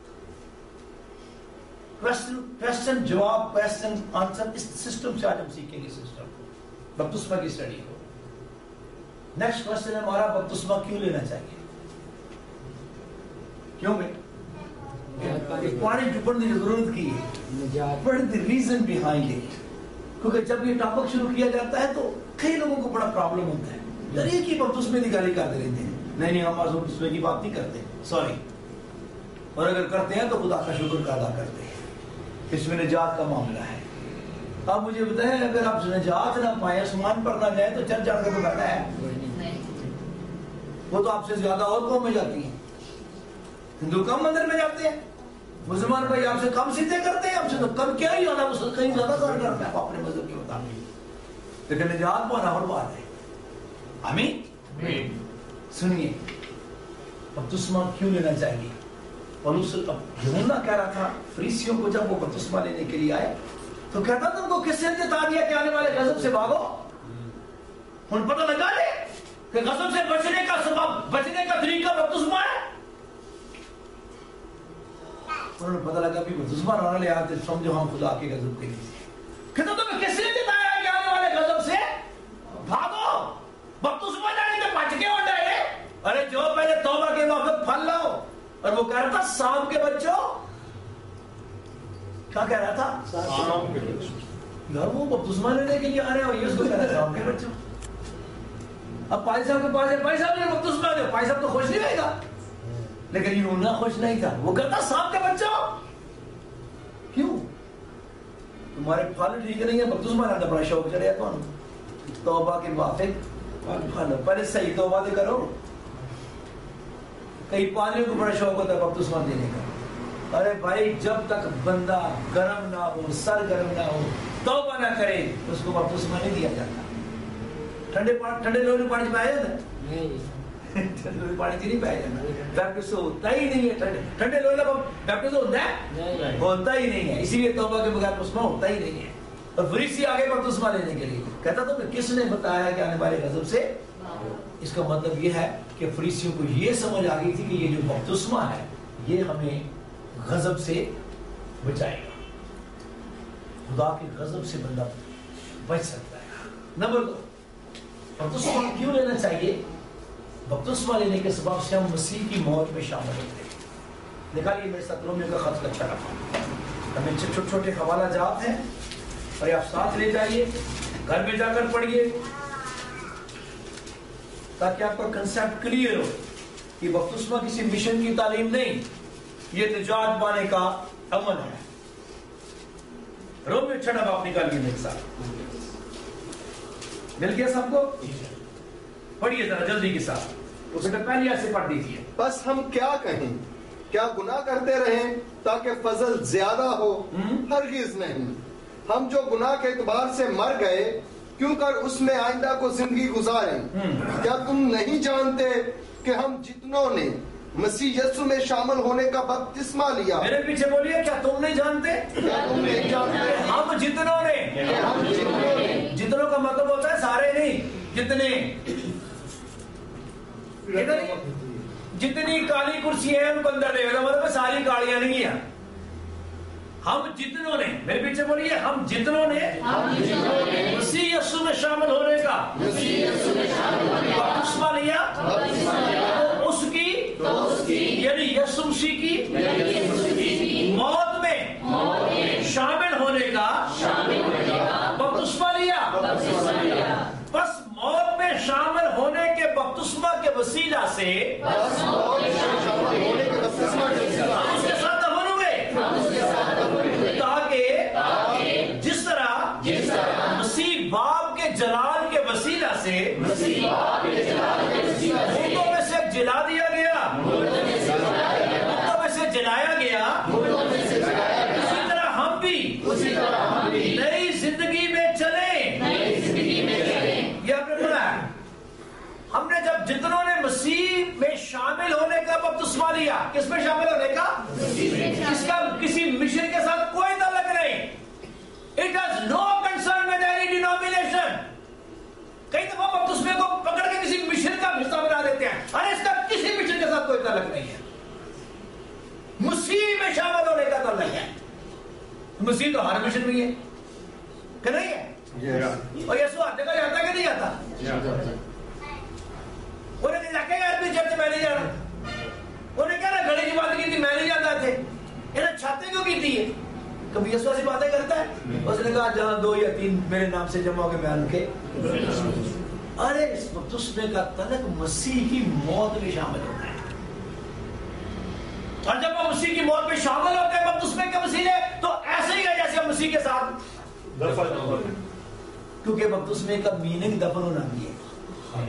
کوشچن جواب, کوشچن آنسر, اس سسٹم سے آج ہم سیکھیں گے. سسٹم بپتسمہ کی اسٹڈی کو. نیکسٹ کوشچن ہمارا, بپتسمہ کیوں لینا چاہیے؟ کیوں بھائی پانی جو پڑھنے کی ضرورت کی ہے, but the reason behind it. کیونکہ جب یہ ٹاپک شروع کیا جاتا ہے تو کئی لوگوں کو بڑا پرابلم ہوتا ہے. یار یہ کی بپتسمے کی گالی کرتے رہتے ہیں. نہیں نہیں, ہم بپتسمے کی بات نہیں کرتے, سوری. اور اگر کرتے ہیں تو خدا کا شکر کا ادا کرتے ہیں. اس میں نجات کا معاملہ ہے. آپ مجھے بتائیں, اگر آپ نجات نہ پائیں, آسمان پر نہ جائیں, تو چل چڑھ کے تو بیٹھا ہے. وہ تو آپ سے زیادہ اور قوم میں جاتی ہیں. ہندو کم مندر میں جاتے ہیں, مسلمان بھائی آپ سے کم سیدھے کرتے ہیں, آپ سے تو کم کیا ہی ہونا, کہیں زیادہ کار کرتے ہیں اپنے مذہب کے مطابق. لیکن نجات پانا اور بات ہے. آمین. سنیے, بپتسمہ کیوں لینا چاہیے؟ پولس یوحنا کہہ رہا تھا فریسیوں کو, جب وہ بپتسمہ لینے کے لیے آئے تو کہتا تم کو کس نے جتا دیا کہ آنے والے غضب سے بھاگو؟ ان پتہ لگا لے کہ غضب سے بچنے کا سبب, بچنے کا طریقہ بپتسمہ ہے. انہوں نے پتہ لگا بھی بپتسمہ نہ لے آتے, سمجھو ہم خدا کے غضب کے لیے. کہتا تمہیں کس نے جتایا کہ آنے والے غضب سے بھاگو؟ بپتسمہ جانے کے بچ کے ہو جائے. ارے جو پہلے توبہ کے وقت پھل لاؤ. اور وہ کہہ رہا تھا سام کے بچوں, کیا کہہ رہا تھا؟ سام کے بچوں. یار وہ بپتسمہ لینے کے لیے آ رہے ہو, یہ اس کو کہہ رہا ہے سام کے بچوں. اب پائی صاحب کے پاس ہے, پائی صاحب نے بپتسمہ دے, پائی صاحب تو خوش نہیں رہے گا. لیکن یوحنا خوش نہیں تھا, وہ کہتا سام کے بچوں. کیوں؟ تمہارے پھل ٹھیک نہیں ہے, بپتسمہ لانا بڑا شوق چڑھیا تو توبہ کے موافق پھل. پہلے صحیح توبہ دے کرو. کئی پادریوں کو بڑا شوق ہوتا ہے بپتسمہ دینے کا. ارے بھائی جب تک بندہ گرم نہ ہو, سر گرم نہ ہو, توبہ نہ کرے, اس کو بپتسمہ نہیں دیا جاتا. ٹھنڈے پانی, ٹھنڈے لوہے پانی پایا جاتا ہے؟ ٹھنڈے پانی سے نہیں پایا جاتا. بیپٹسم ہوتا ہی نہیں ہے. ٹھنڈے ٹھنڈے لوہے کا بیپٹسم ہوتا ہے؟ ہوتا ہی نہیں ہے. اسی لیے توبہ کے بغیر بپتسمہ ہوتا ہی نہیں ہے. اور فریسی آگے بپتسمہ لینے کے لیے کہتا تھا کس نے بتایا کہ آنے والے غضب سے. اس کا مطلب یہ ہے کہ فریسیوں کو یہ سمجھ آ گئی تھی کہ یہ جو بپتسمہ ہے یہ ہمیں غضب سے بچائے گا. خدا کے غضب سے بندہ بچ سکتا ہے. نمبر دو, بپتسمہ کیوں لینا چاہیے؟ بپتسمہ لینے کے سبب سے ہم مسیح کی موت میں شامل ہوتے ہیں. نکالیے میرے ساتھ رومیو کا خط اچھا رکھا, ہمیں چھوٹے چھوٹے حوالہ جات ہیں اور آپ ساتھ لے جائیے, گھر میں جا کر پڑھیے تاکہ آپ کا کنسیپٹ کلیئر ہو کہ بپتسمہ کسی مشن کی تعلیم نہیں, یہ نجات پانے کا عمل ہے. رومیو چھٹا باپ نکالیے میرے ساتھ. مل گیا سب کو؟ پڑھیے ذرا جلدی کے ساتھ, اس کا پہلی ایسے پڑھ دیجیے. بس ہم کیا کہیں, کیا گناہ کرتے رہیں تاکہ فضل زیادہ ہو؟ ہرگز نہیں. ہم جو گناہ کے اعتبار سے مر گئے کیوں کر اس میں آئندہ کو زندگی گزاریں. کیا تم نہیں جانتے کہ ہم جتنوں نے مسیح یسوع میں شامل ہونے کا بپتسمہ لیا. میرے پیچھے بولیے, کیا تم نہیں جانتے؟ کیا تم نہیں جانتے ہم جتنوں نے. ہم جتنوں نے. جتنوں کا مطلب ہوتا ہے سارے نہیں, جتنے. جتنی کالی کرسی ہے ان کو اندر دے گا, مطلب ساری کالیاں نہیں ہیں. ہم جتنوں نے, میرے پیچھے بولیے, ہم جتنوں نے مسیح یسوع میں شامل ہونے کا بپتسمہ لیا, تو اس کی یعنی یسوع مسیح کی موت میں شامل ہونے کا بپتسمہ لیا. بس موت میں شامل ہونے کے بپتسمہ کے وسیلہ سے اس کے ساتھ دفن ہوئے, تاکہ جس طرح مسیح باپ کے جلال کے وسیلہ سے مردوں میں سے جلا دیا گیا, مردوں میں سے جلایا گیا, اسی طرح ہم بھی نئی زندگی میں چلیں. یہ آپ نے سنا ہے, ہم نے جب جتنوں نے مسیح میں شامل ہونے کا بپتسمہ لیا, کس میں شامل ہونے کا؟ اس کا کسی مشن کے ساتھ کوئی مسیح تو ہر مشن میں ہے کہ نہیں ہے؟ اور یسوع ہر جگہ جاتا کہ نہیں جاتا؟ انہیں کہا کہ آدمی جب میں نہیں جانا، انہیں کہا نا گھڑی کی بات کی تھی میں نہیں جاتا تھے، انہیں چھاتے کیوں کی تھی؟ کبھی یسوع سے باتیں کرتا ہے؟ اس نے کہا جہاں دو یا تین میرے نام سے جمع ہو کے میں ان کے ارے اس بپتسمے کا تلک مسیح کی موت میں شامل ہوتا ہے، اور جب ہم مسیح کی موت میں شامل ہوتے ہیں بپتسمے کے وسیلے تو ایسے ہی ہے جیسے ہم مسیح کے ساتھ دفن ہو گئے، کیونکہ بپتسمے کا میننگ دفن ہونا بھی ہے۔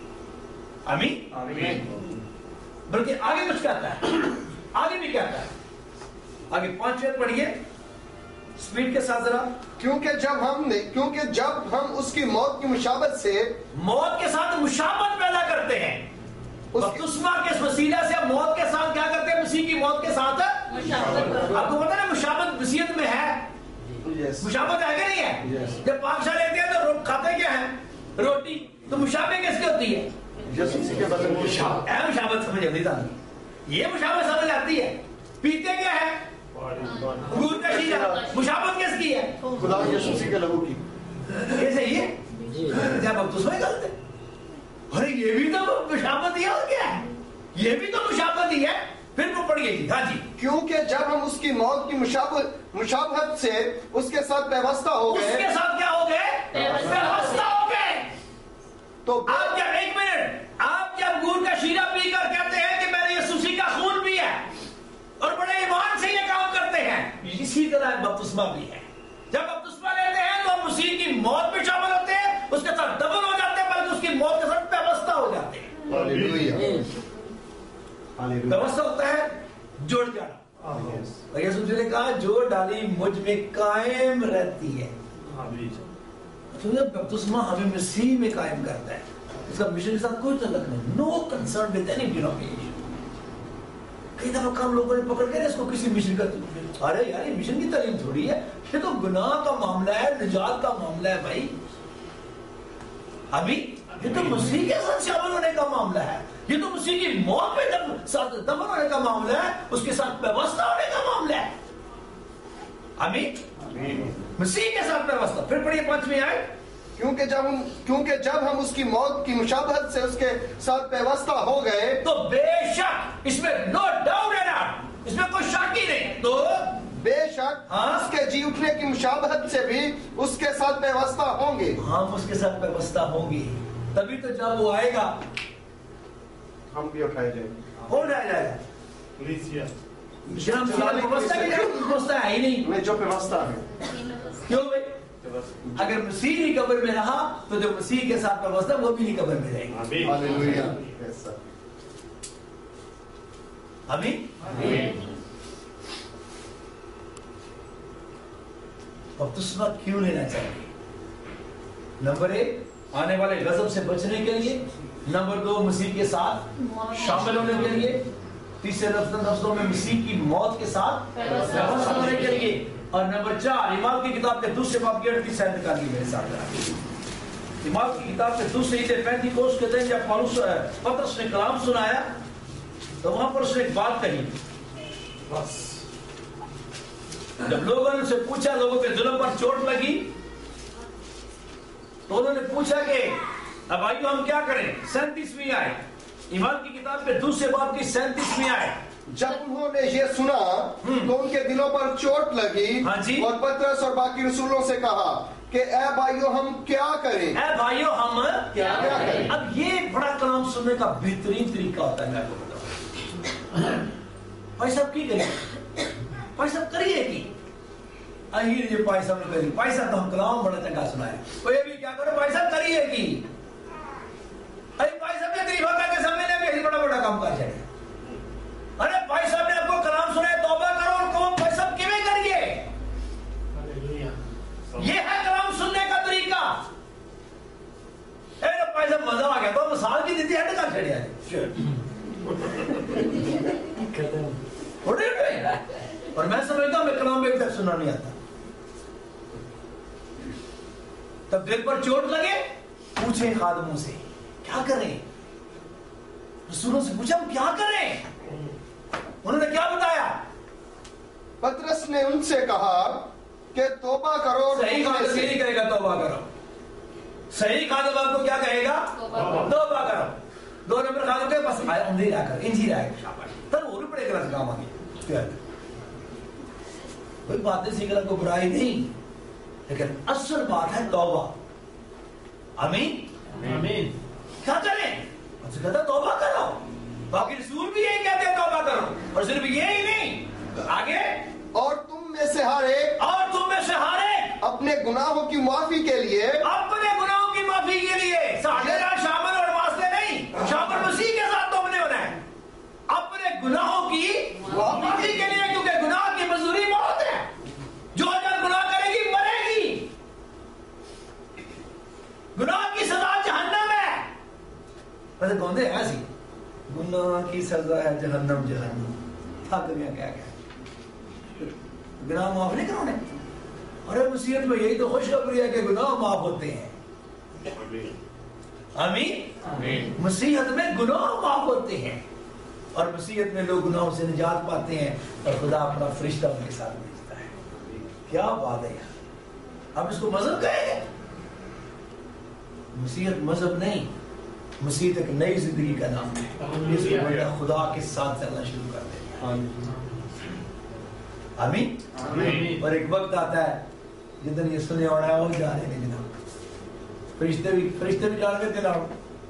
آمین۔ بلکہ آگے کچھ کہتا ہے، آگے بھی کہتا ہے، آگے پانچویں پڑھیے سپیڈ کے ساتھ ذرا۔ کیونکہ جب ہم نے کیونکہ جب ہم اس کی موت کی مشابہت سے موت کے ساتھ مشابہت پیدا کرتے ہیں، بپتسمہ کے وسیلے سے ہم موت کے ساتھ کیا کرتے ہیں؟ مسیح کی موت کے ساتھ مشابہت۔ آپ کو پتہ ہے مشابہت مسیحیت میں ہے، مشابہت ہے کہ نہیں ہے؟ جب پاکشاہ لیتے ہیں تو کھاتے کیا ہیں؟ روٹی۔ تو مشابہت کس کی ہوتی ہے؟ مشابہت سمجھ آتی ہے، یہ مشابہت سمجھ آتی ہے۔ پیتے کیا ہے؟ انگور کا شیرہ۔ مشابہت کس کی ہے؟ خدا یسوع کے لہو کی۔ یہ صحیح ہے جب اب تسمے غلط ہے، ارے یہ بھی تو مشابہت ہی ہے، اور کیا ہے؟ یہ بھی تو مشابہت ہی ہے۔ پھر وہ پڑھ گئی ہاں جی۔ کیونکہ جب ہم اس کی موت کی مشابہت مشابہت سے اس کے ساتھ پیوستہ ہو گئے، اس کے ساتھ کیا ہو گئے؟ پیوستہ ہو گئے۔ تو آپ جب ایک منٹ آپ جب انگور کا شیرہ پی کر کہتے ہیں کہ میں نے یسوع کا خون پیا ہے اور بڑے ایمان سے یہ کام کرتے ہیں، اسی طرح بپتسمہ بھی ہے۔ جب بپتسمہ لیتے ہیں تو ہم مسیح کی موت میں شامل ہوتے ہیں، اس کے ساتھ دفن ہو جاتے ہیں، بلکہ اس کی موت کے ساتھ پیوستہ ہو جاتے ہیں۔ ہاللیلویہ۔ پیوستہ ہوتا ہے جوڑ جانا، اور یسوع نے کہا جو ڈالی مجھ میں قائم رہتی ہے۔ تو یہ بپتسمہ ہمیں مسیح میں قائم کرتا ہے، اس کا مشن کے ساتھ کوئی تعلق نہیں۔ No concern with any denomination. کئی دفعہ ہم لوگوں نے پکڑ کے اس کو کسی مشن کا، ارے یار یہ مشن کی تعلیم تھوڑی ہے، یہ تو گناہ کا معاملہ ہے، نجات کا معاملہ ہے بھائی۔ ابھی یہ تو مسیح کے ساتھ شامل ہونے کا معاملہ ہے، یہ تو مسیح کی موت میں دفن ہونے کا معاملہ ہے، اس کے ساتھ پیوستہ ہونے کا معاملہ ہے۔ آمین۔ مسیح کے ساتھ پیوستہ۔ پھر پڑھیے پانچویں آیت۔ کیونکہ جب ہم کیونکہ جب ہم اس کی موت کی مشابہت سے اس کے ساتھ پیوستہ ہو گئے، تو بے شک اس میں نو ڈاؤٹ ہے نا، اس میں کوئی شک ہی نہیں، تو بے شک اس کے جی اٹھنے کی مشابہت سے بھی اس کے ساتھ پیوستہ ہوں گے۔ ہم اس کے ساتھ پیوستہ ہوں گے، تبھی تو جب وہ آئے گا ہم بھی اٹھائے جائیں گے۔ کون آئے جائے گا؟ پیوستہ ہے ہی نہیں، جو پیوستہ ہے۔ کیوں بھائی؟ اگر مسیح ہی قبر میں رہا تو جو مسیح کے ساتھ پیوستہ وہ بھی نہیں قبر میں رہے گا۔ ہاللیلویہ۔ آمین۔ بپتسمہ کیوں لینا چاہیے؟ نمبر ایک آنے والے غضب سے بچنے کے لیے، نمبر دو مسیح کے ساتھ شامل ہونے کے لیے، تیسرے لفظوں میں مسیح کی موت کے ساتھ پیوستہ ہونے کے لیے، اور نمبر چار ایمان کی کتاب کے دوسرے باب کی اڑتیس آیت نکالیے میرے ساتھ۔ ایمان کی کتاب کے دوسرے عید پینتیکوست کے دن جب پالوس پترس نے کلام سنایا تو وہاں پر اس نے ایک بات کہی، بس جب لوگوں نے اسے پوچھا، لوگوں کے ظلم پر چوٹ لگی تو انہوں نے پوچھا کہ اب آئیو ہم کیا کریں؟ سینتیسویں آیت، ایمان کی کتاب کے دوسرے باب کی سینتیسویں آیت۔ جب انہوں نے یہ سنا تو ان کے دلوں پر چوٹ لگی، ہاں جی، اور پترس اور باقی رسولوں سے کہا کہ اے بھائیو ہم کیا کریں؟ اے بھائیو ہم کیا کریں؟ اب یہ بڑا کلام سننے کا بہترین طریقہ ہوتا ہے، میں آپ کو بتاؤں۔ بھائی صاحب کی کریں؟ بھائی صاحب کریے کی اہیر جو بھائی صاحب نے کری، بھائی صاحب تو ہم کلام بڑا چنگا سنا ہے، وہ یہ بھی کیا کرو بھائی صاحب کریے کی، ارے بھائی صاحب یہ طریقہ ہوتا ہے کہ سامنے نے بھی بڑا بڑا کام کر چاہیے۔ ارے بھائی صاحب نے آپ کو کلام سنا ہے، توبہ کرو اور کہو بھائی صاحب کیویں کریے؟ یہ ہے کلام سننے کا طریقہ۔ اے بھائی صاحب مزہ آ گیا تو مثال کی دیتی ہے ٹکا چھڑیا ہے اور میں سمجھتا ہوں میں کلام میں ابھی تک سننا نہیں آتا۔ تب دل پر چوٹ لگے پوچھیں خادموں سے کیا کریں، رسولوں سے پوچھا ہم کیا کریں، انہوں نے کیا بتایا؟ پترس نے ان سے کہا کہ توبہ کرو. صحیح خادم یہ نہیں کہے گا توبہ کرو. صحیح خادم آپ کو کیا کہے گا؟ توبہ کرو. دو نمبر خادم کے بس آیا اندھی رہا کر انجھی رہا کر شاباش تر وہ بھی پڑے گا کام آگے. کوئی باتیں سیکھنا کو برائی نہیں لیکن اصل بات ہے توبہ. آمین آمین. کیا کریں؟ اسے کہتا توبہ کرو. باقی رسول بھی یہی کہتے ہیں توبہ کرو. اور صرف یہی نہیں آگے اور تم میں سے ہر ایک اور تم میں سے ہر ایک اپنے گناہوں کی معافی کے لیے اپنے گناہوں کی معافی کے لیے ساڑھے رات شامل اور واسطے نہیں شامل مسیح کے ساتھ تم نے ہونا ہے. اپنے گناہوں کی معافی کے لیے کیونکہ گناہ کی مزدوری موت ہے. جو اگر گناہ کرے گی مرے گی. گناہ کی سزا جہنم ہے. ویسے کون دے ایسی گناہ کی سزا ہے جہنم جہنم تھک گیا کیا کیا گناہ معاف نہیں کرونے. اور مسیحت میں یہی تو خوشخبری ہے کہ گناہ معاف ہوتے ہیں. آمین. مسیحت میں گناہ معاف ہوتے ہیں اور مسیحت میں لوگ گناہوں سے نجات پاتے ہیں اور خدا اپنا فرشتہ ان کے ساتھ بھیجتا ہے. کیا بات ہے یار. آپ اس کو مذہب کہیں گے؟ مسیحت مذہب نہیں. مسیحت ایک نئی زندگی کا نام ہے. اس کو بندہ خدا کے ساتھ چلنا شروع کر دے. آمین. اور ایک وقت آتا ہے جدن یہ سنے اور آیا وہ جا رہے ہیں جناب. فرشتے بھی فرشتے بھی جان کے جناب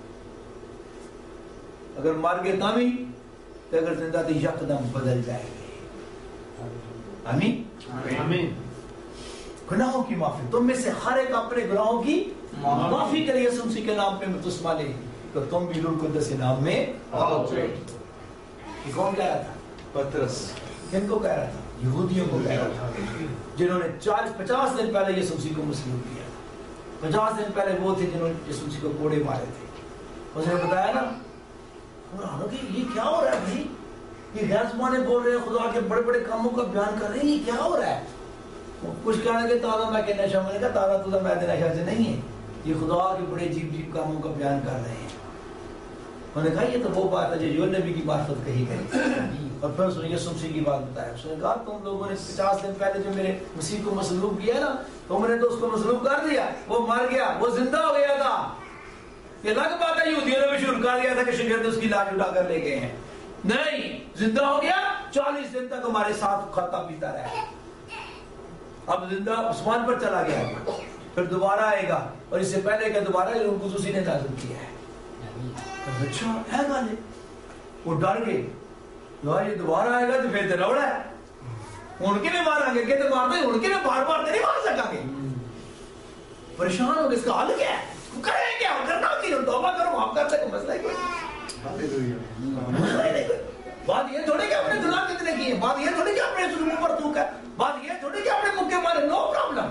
اگر مار گئے تامی تو اگر زندہ تو یکدم بدل جائے گے. آمین آمین. گناہوں کی معافی تم میں سے ہر ایک اپنے گناہوں کی معافی کرے یسوع مسیح کے نام پہ بپتسمہ لے تو تم بھی روح القدس کے نام میں آؤ. یہ کون کہہ رہا تھا؟ پترس. کن کو کہہ رہا تھا؟ یہودیوں کو کہہ رہا تھا جنہوں نے چالیس پچاس دن پہلے یسوع مسیح کو مسلم کیا. پچاس دن پہلے وہ تھے جنہوں نے یسوع مسیح کو کوڑے مارے تھے. اس نے بتایا نا کہ یہ کیا ہو رہا ہے بھائی. یہ غیر زبانیں بول رہے ہیں خدا کے بڑے بڑے کاموں کا بیان کر رہے ہیں. یہ کیا ہو رہا ہے؟ کچھ کہنے کے تازہ میں کہ نشہ میں نے کہا تازہ تازہ میں نشہ سے نہیں ہے. یہ خدا کے بڑے عجیب عجیب کاموں کا بیان کر رہے ہیں. انہوں نے کہا یہ تو وہ بات ہے جو یو نبی کی معرفت کہی گئی. اور پھر اس نے یسوع مسیح کی بات بتایا. اس نے کہا تم لوگوں نے پچاس دن پہلے جو میرے مسیح کو مصلوب کیا نا تم نے تو اس کو مصلوب کر دیا. وہ مر گیا وہ زندہ ہو گیا تھا. یہ الگ بات ہے یہودیوں نے بھی شروع کر دیا تھا کہ شاگرد اس کی لاش اٹھا کر لے گئے ہیں. نہیں زندہ ہو گیا. چالیس دن تک ہمارے ساتھ کھاتا پیتا رہا. اب زندہ عثمان پر چلا گیا پھر دوبارہ آئے گا. اور اس سے پہلے کہ دوبارہ روح القدس اسی نے نازل کیا ہے. اچھا ہے گانے وہ ڈر گئے یہ دوبارہ آئے گا تو پھر تو روڑا ہے. ان کے بھی ماریں گے کہ مارتے ان کے بھی بار بار نہیں مار سکا گے. پریشان ہو گئے اس کا حل کیا ہے کریں کیا کرنا کی توبہ کرو آپ کرتے کوئی مسئلہ کوئی بات یہ تھوڑی کہ اپنے گناہ کتنے کیے. بات یہ تھوڑی کہ اپنے ظلموں پر تھوک ہے. بات یہ تھوڑی کہ اپنے مکے مارے. No problem.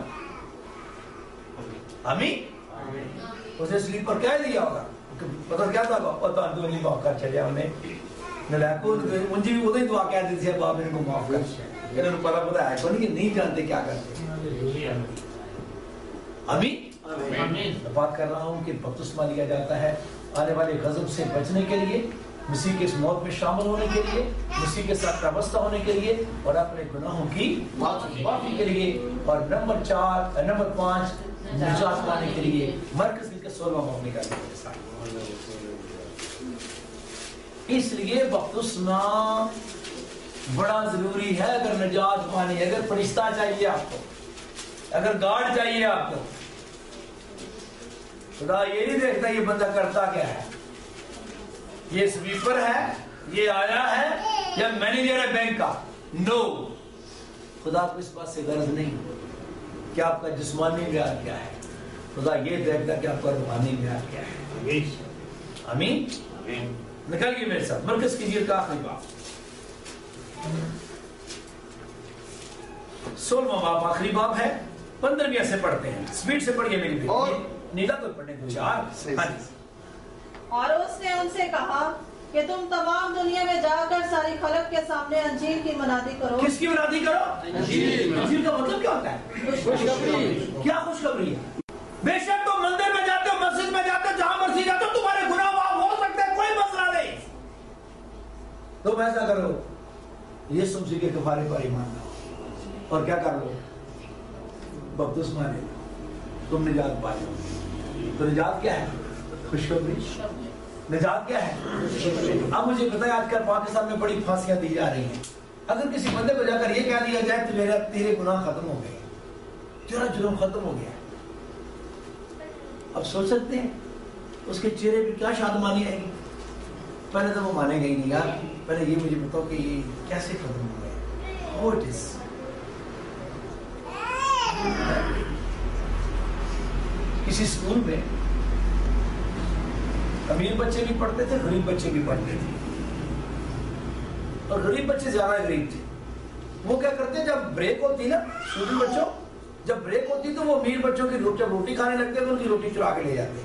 آمین. اسے سلیپ پر کہہ دیا ہوگا پتہ کیا تھا پتہ دو نہیں معاف کر چلے انہیں نلائکو منجی بھی ادھر دعا کہہ دیتی ہے باپ ان کو معاف کر. انہوں نے پتہ پتہ ہے کون کہ نہیں جانتے کیا کرتے. آمین. بات کر رہا ہوں کہ بپتسمہ لیا جاتا ہے آنے والے غضب سے بچنے کے لیے مسیح کے اس موت میں شامل ہونے کے لیے مسیح کے ساتھ وابستہ ہونے کے لیے اور اپنے گناہوں کی معافی کے لیے. اور نمبر چار نمبر پانچ نجات پانے کے لیے مرکز کے سولہواں باب نکالنے کے ساتھ. اس لیے بپتسمہ بڑا ضروری ہے اگر نجات پانی. اگر فرشتہ چاہیے آپ کو اگر گارڈ چاہیے آپ کو. خدا یہ نہیں دیکھتا یہ بندہ کرتا کیا ہے. یہ سویپر ہے یہ آیا ہے یا مینیجر ہے بینک کا. نو خدا کو اس بات سے غرض نہیں کہ آپ کا جسمانی معیار کیا ہے. خدا یہ دیکھتا کہ آپ کا روحانی معیار کیا ہے. آمین. نکلیے میرے ساتھ مرکز کیجیے کا آخری باب سولہواں باب آخری باب ہے. پندرہویں سے پڑھتے ہیں. سپیڈ سے پڑھیے میری بیٹی. نیلا کو پڑھنے دو چار. اور اس نے ان سے کہا کہ تم تمام دنیا میں جا کر ساری خلق کے سامنے انجیل کی منادی کرو. کس کی منادی کرو؟ انجیل. انجیل کا مطلب کیا ہوتا ہے؟ خوشخبری. کیا خوشخبری ہے؟ بے شک تم مندر میں جاتے ہو مسجد میں جاتے ہو جہاں مرضی جاتے ہو تمہارے گناہ معاف ہو سکتے ہیں کوئی مسئلہ نہیں. تم ایسا کرو یسوع مسیح کے کفارے پر ایمان لاؤ اور کیا کر لو बपतिस्मा ले लो, तुम निजात पा लो। तो निजात क्या है? खुशखबरी। निजात क्या है? अब मुझे पता है आजकल पाकिस्तान में बड़ी फांसियां दी जा रही हैं। अगर किसी बंदे को जाकर ये कह दिया जाए तो मेरा तेरे गुनाह खत्म हो गए, तेरा जुर्म खत्म हो गया, अब सोच सकते हैं उसके चेहरे पे क्या शादमानी आएगी। पहले तो वो मानेगा ही नहीं यार, पहले ये मुझे बताओ कि ये कैसे खत्म हो गया। What is? किसी स्कूल में अमीर बच्चे भी पढ़ते थे, गरीब बच्चे भी पढ़ते थे, और गरीब बच्चे ज्यादा गरीब थे। वो क्या करते, जब ब्रेक होती ना स्टूडेंट बच्चों, जब ब्रेक होती तो वो अमीर बच्चों की जब रोटी खाने लगते तो उनकी रोटी चुरा के ले जाते।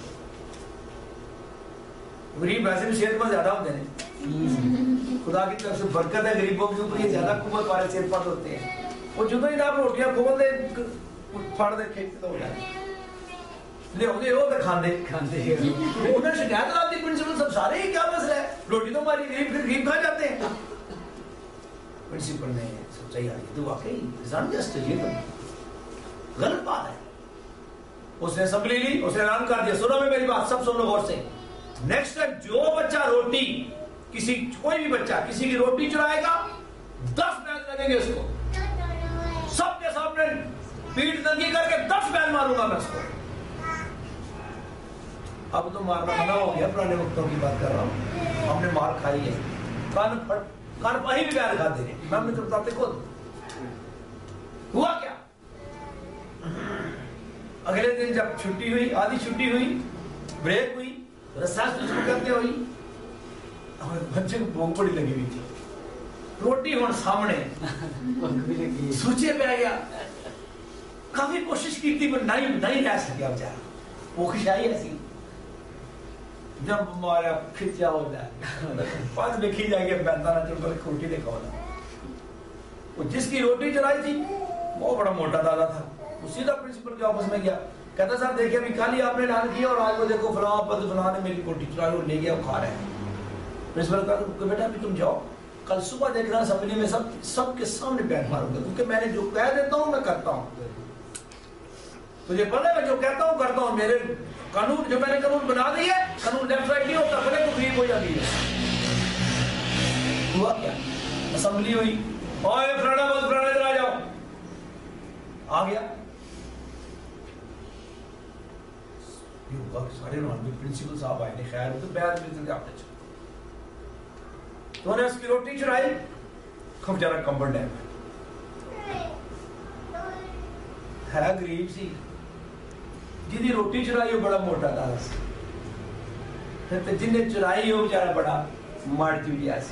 गरीब वैसे भी सेहतमंद ज्यादा होते हैं, खुदा की तरफ से बरकत है गरीबों के ऊपर, ये ज्यादा कुवत वाले सेहतमंद होते हैं। वो जो ही ना रोटियां खोल दे फाड़ दे खेत तो हो जाते, ले हो तो खाते खाते उन्हें शिकायत आती प्रिंसिपल सब सारे ही क्या मसला है, रोटी तो हमारी गरीब फिर गरीब खा जाते हैं। प्रिंसिपल ने सोचा यार ये तो वाकई जस्ट ये तो गलत बात है। उसने असेंबली ली, उसने ऐलान कर दिया, सुनो मैं मेरी बात सब सुन लो गौर से, नेक्स्ट टाइम जो बच्चा रोटी किसी कोई भी बच्चा किसी की रोटी चुराएगा दस बैन लगेंगे उसको, सबके सामने पीठ नंगी करके दस बैन मारूंगा मैं उसको। अब तो मारना मना हो गया, पुराने वक्तों की बात कर रहा हूं, हमने मार खाई है, कान पर कान पर ही भी बैन खाते हैं, मैं अपने तो बताते खुद। हुआ क्या, अगले दिन जब छुट्टी हुई, आधी छुट्टी हुई, ब्रेक हुई, रसास शुरू करते हुई, बच्चे को भूख बड़ी लगी हुई थी, रोटी होने सामने सोचे पे आ गया, काफी कोशिश की थी पर नहीं नहीं रह सकिया बेचारा, भूख आई ऐसी जब हमारा खिंचा हो जाए पांच देखी जाएगी पैंताना चुनकर रोटी देखा होना। वो जिसकी रोटी चलाई थी वो बड़ा मोटा दादा था, वो सीधा प्रिंसिपल के ऑफिस में गया, कहता साहब देखिए अभी कल ही आपने ऐलान किया और आज वो देखो फलां पद फलां ने मेरी रोटी चुरा लो ले गया, वो खा रहे हैं। प्रिंसिपल का बेटा अभी तुम जाओ, कल सुबह देखना असेंबली में सब सबके सामने बैठ मारूंगा, क्योंकि मैंने जो कह देता हूँ मैं करता हूँ, तुझे पता है मैं जो कहता हूँ करता हूँ, मेरे कानून जो मैंने कानून बना दिए, कानून लेफ्ट राइट नहीं होता, भले तो गरीब हो जाती है। हुआ क्या, असेंबली हुई, ओए फलाना बस फलाना इधर आ जाओ, आ गया, ये हुआ कि सारे नॉन प्रिंसिपल साहब आए, खैर तो बैठ में थे आपने तो उन्हें उसकी रोटी चुराई, खूब जरा कंबल डैम है गरीब सी, जिन्हें रोटी चुराई वो बड़ा मोटा था, जिन्हें चुराई वो बेचारा बड़ा मारती हुई ऐसे,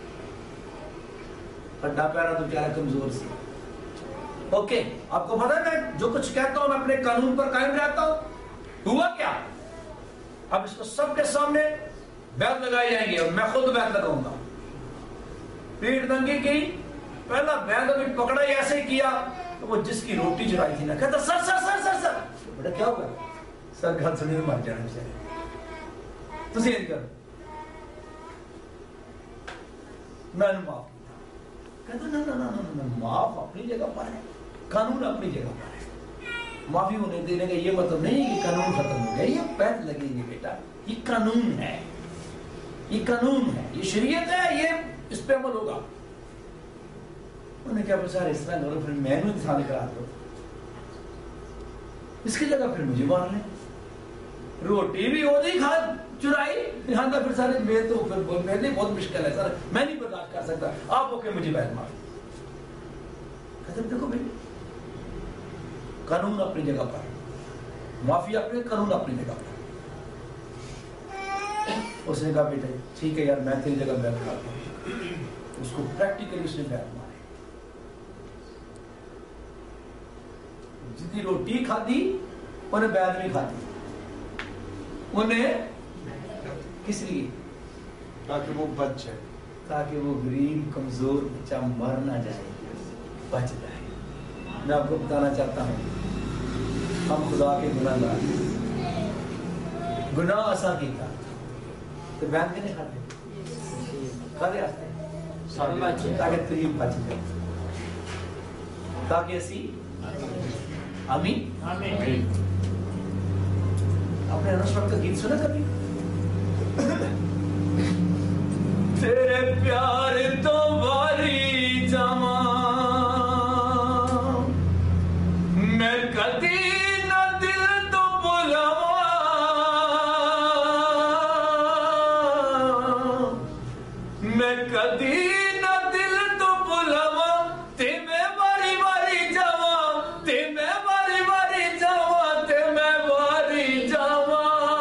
हड्डा पैरा तो बेचारा कमजोर सी। ओके, आपको पता है मैं जो कुछ कहता हूं मैं अपने कानून पर कायम रहता हूं। हुआ क्या, अब इसको सबके सामने बैत लगाई जाएंगे और मैं खुद बैत लगाऊंगा, पीठ नंगी की, पहला बैत अभी पकड़ा ही ऐसे ही किया तो वो जिसकी रोटी चुराई थी ना कहता sir sir sir sir sir बेटा क्या होगा, सर घर सुनी तो मर जाना बेचारे, तुम इंज करो, मैंने माफ किया, कहता ना ना ना ना माफ अपनी जगह पर है, कानून अपनी जगह पर है, माफी होने देने का ये मतलब नहीं कि कानून खत्म हो गया, ये पैद लगेंगे बेटा, ये कानून है, ये कानून है, ये शरीयत है, ये इस पे अमल होगा। उन्होंने क्या सर इस तरह करो, फिर मैं इंसान करा दो, इसकी जगह फिर मुझे मार ले, रोटी भी हो नहीं खा चुराई, यहाँ तक फिर सारे मैं तो फिर मेरे लिए बहुत मुश्किल है सर, मैं नहीं बर्दाश्त कर सकता, आप ओके मुझे बैठ मार। कहते देखो भाई कानून अपनी जगह पर, माफी अपने, कानून अपनी जगह पर। उसने कहा बेटा ठीक है यार मैं तेरी जगह बैठ करता हूँ, उसको प्रैक्टिकली उसने बैठ मारे, जितनी रोटी खाती उन्हें बैठ नहीं खाती, उन्हें किस लिए, ताकि वो बच जाए, ताकि वो गरीब कमजोर बच्चा मर ना जाए, बच जाए। मैं आपको बताना चाहता हूँ हम खुदा के गुनाहगार, गुनाह ऐसा किया तो बैन के नहीं खाते, खाते आते ताकि तुझे बच जाए, ताकि ऐसी आमीन। आपने अनुस्वर का गीत सुना कभी? तेरे प्यार तो वारी जावा मैं कदी न दिल तो बुलावा मैं कदी न दिल तो बुलावा ते मैं वारी वारी जावा ते मैं वारी वारी जावा ते मैं वारी जावा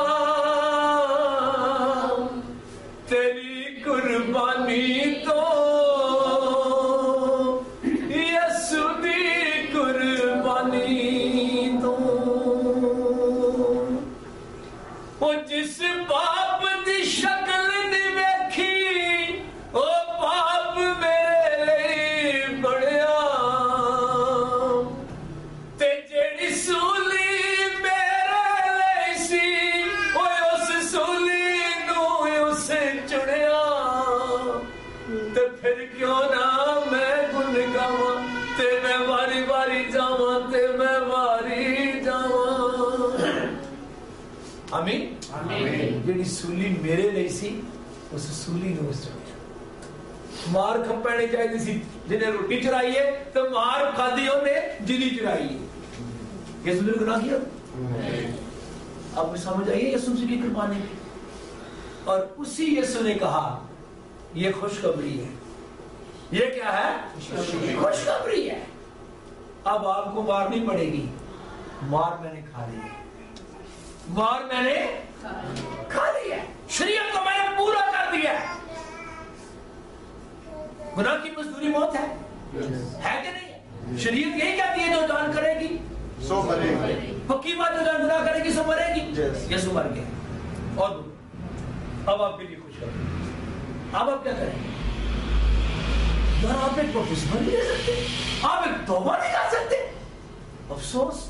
तेरी कुर्बानी तो यसु दी कुर्बानी तो ओ जिस पाप दी शक्ल नी वेखी ओ पाप मेरे लिए बढ़िया ते जेड़ी सूली मेरे लिए सी ओ उस सूली नू उस चुनिया ते फिर क्यों ना मैं गुन गावां ते मैं वारी वारी जावां ते मैं वारी जावां। आमीन। ਜਿਹੜੀ ਸੂਲੀ ਮੇਰੇ ਲਈ ਸੀ ਉਸ ਸੂਲੀ ਨੂੰ ਉਸ ਮਾਰ ਖੱਪਣੀ ਚਾਹੀਦੀ ਸੀ ਜਿਹਨੇ ਰੋਟੀ ਚੁਰਾਈ ਹੈ ਤੇ ਮਾਰ ਖਾਦੀ ਉਹਨੇ ਜਿੰਦੀ ਚੁਰਾਈ ਹੈ। ਯਿਸੂ ਨੇ ਗੁਨਾਹ किया आपको समझ आई है यीशु की कुर्बानी की। और उसी यीशु ने कहा ये खुशखबरी है। ये क्या है? खुशखबरी है। अब आपको मारनी पड़ेगी। मार मैंने खा ली है, मार मैंने खा ली है, शरीयत को मैंने पूरा कर दिया है। गुनाह की मजदूरी मौत है, है कि नहीं? शरीयत यही कहती है जो दान करेगी सो मरेगी, पक्की बात है, जो गुनाह करेगी सो मरेगी। यीशु मर गया। और अब आपके लिए खुश कर, अब आप क्या करेंगे? यार आप एक बपतिस्मा नहीं ले सकते, आप एक तौबा नहीं कर सकते। अफसोस,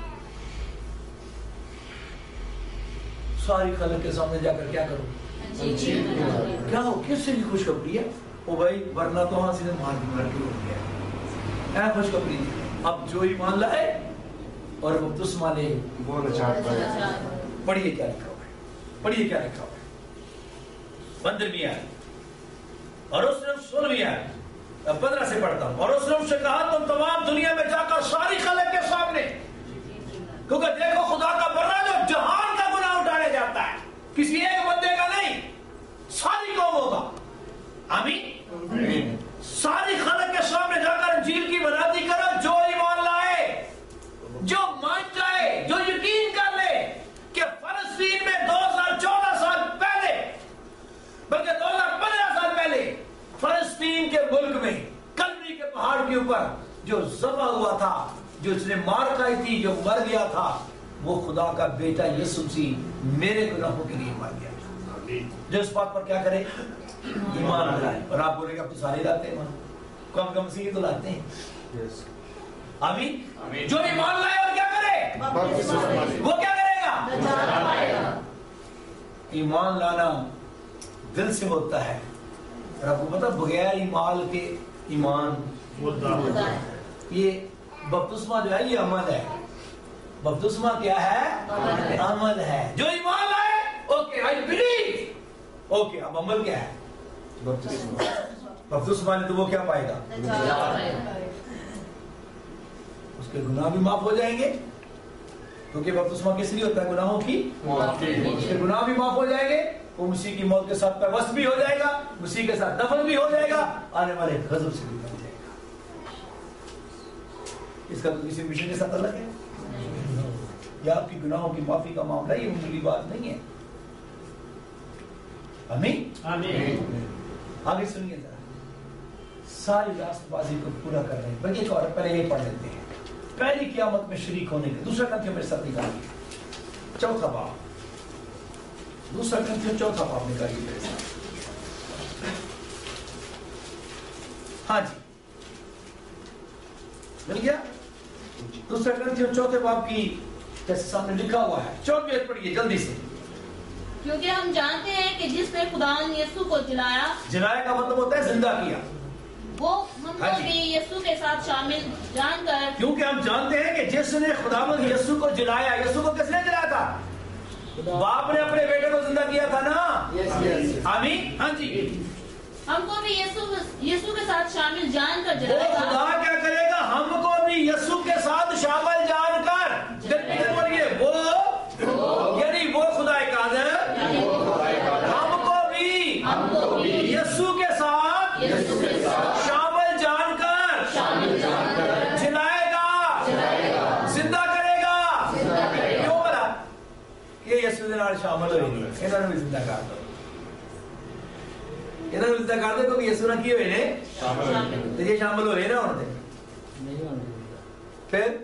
सारी खलक के सामने जाकर क्या करो? क्या हो? किससे भी खुशखबरी है? ओ भाई, वरना तो वहां से मार मार के हो गया है। खुशखबरी अब जो ईमान लाए और बपतिस्मा ले वो नजात पाए। पढ़िए क्या लिखा हुआ है, पढ़िए क्या लिखा हुआ है। पंद्रहवीं आयत और उसने सोलहवीं आयत पंद्रह से पढ़ता हूं। और उसने उससे कहा तुम तमाम दुनिया में जाकर सारी खलक के सामने, क्योंकि देखो खुदा का बर्रा जो जहान का गुनाह उठाने जाता है, किसी एक बंदे का नहीं, सारी कौमों का। आमीन। सारी खलक के सामने जाकर इंजील की बराती करो। जो ईमान लाए, जो मान जाए, जो यकीन कर ले कि फलस्तीन में दो हजार चौदह साल पहले, बल्कि दो हजार पंद्रह साल पहले फलस्तीन के मुल्क में कलवरी के पहाड़ के ऊपर जो ज़बह हुआ था, जो इसने मार खाई थी, जो मर गया था, वो खुदा का बेटा यीशु मसीह मेरे गुनाहों के लिए मर गया था। जो इस बात पर क्या करे? ईमान लाए। और आप बोलेंगे अब तो सारे लाते हैं, कम कम से तो लाते हैं। आमीन। जो ईमान लाए और क्या करे? वो क्या करेगा? ईमान लाना दिल से होता है। और आपको पता, बगैर ईमान के ईमान, ये बपतिस्मा जो है ये अमल है। बपतिस्मा क्या है? अमल है। जो ईमान लाए, ओके आई बिलीव, ओके अब अमल क्या है? बपतिस्मा ने तो वो क्या पाएगा? उसके गुनाह भी माफ हो जाएंगे, क्योंकि बपतिस्मा किस लिए होता है? गुनाहों की। उसके गुनाह भी माफ हो जाएंगे, वो मसीह की मौत के साथ पैवस्त भी हो जाएगा, मसीह के साथ दफन भी हो जाएगा, आने वाले गजब से भी बच जाएगा। इसका तो किसी मिशन के साथ अलग है। यह आपकी गुनाहों की माफी का मामला, ये मामूली बात नहीं है। आमीन। आमीन। आगे सुनिए जरा, सारी रास्तबाजी को पूरा कर रहे हैं। बल्कि एक और पहले ये पढ़ लेते हैं, पहली क़यामत में शरीक होने के। दूसरा ग्रंथियों में सब निकालिए, चौथा बाब, दूसरा ग्रंथियों चौथा बाब निकालिए मेरे साथ। हाँ जी, मिल गया? दूसरा ग्रंथियों चौथे बाब की जैसे सामने लिखा हुआ है, चौथी पढ़िए जल्दी से। क्योंकि हम जानते हैं कि जिसने खुदा यीशु को जिलाया, जिलाया का मतलब होता है जिंदा किया, वो हमको भी यीशु के साथ शामिल जानकर, क्योंकि हम जानते हैं कि जिस جس نے خداوند یسوع کو جلایا. یسوع کو کس نے جلایا تھا؟ باپ نے اپنے بیٹے کو زندہ کیا تھا نا. آمین. ہاں جی. ہم کو بھی یسوع یسوع کے ساتھ شامل جان کر وہ جلائے گا. خدا کیا کرے گا؟ ہم کو بھی یسوع کے ساتھ شامل جان کر. بولیے وہ، یعنی وہ خدا قادر ہم کو بھی یسوع کے ساتھ شامل جان کر جلائے گا، زندہ کرے گا. کیوں بولا؟ یہ یسوع کے نال شامل ہوئے نہیں، انہوں نے بھی زندہ کر دو. انہوں نے زندہ کر دو کیونکہ یسوع نے کیے ہوئے نے تو یہ شامل ہوئے نا ہونے. پھر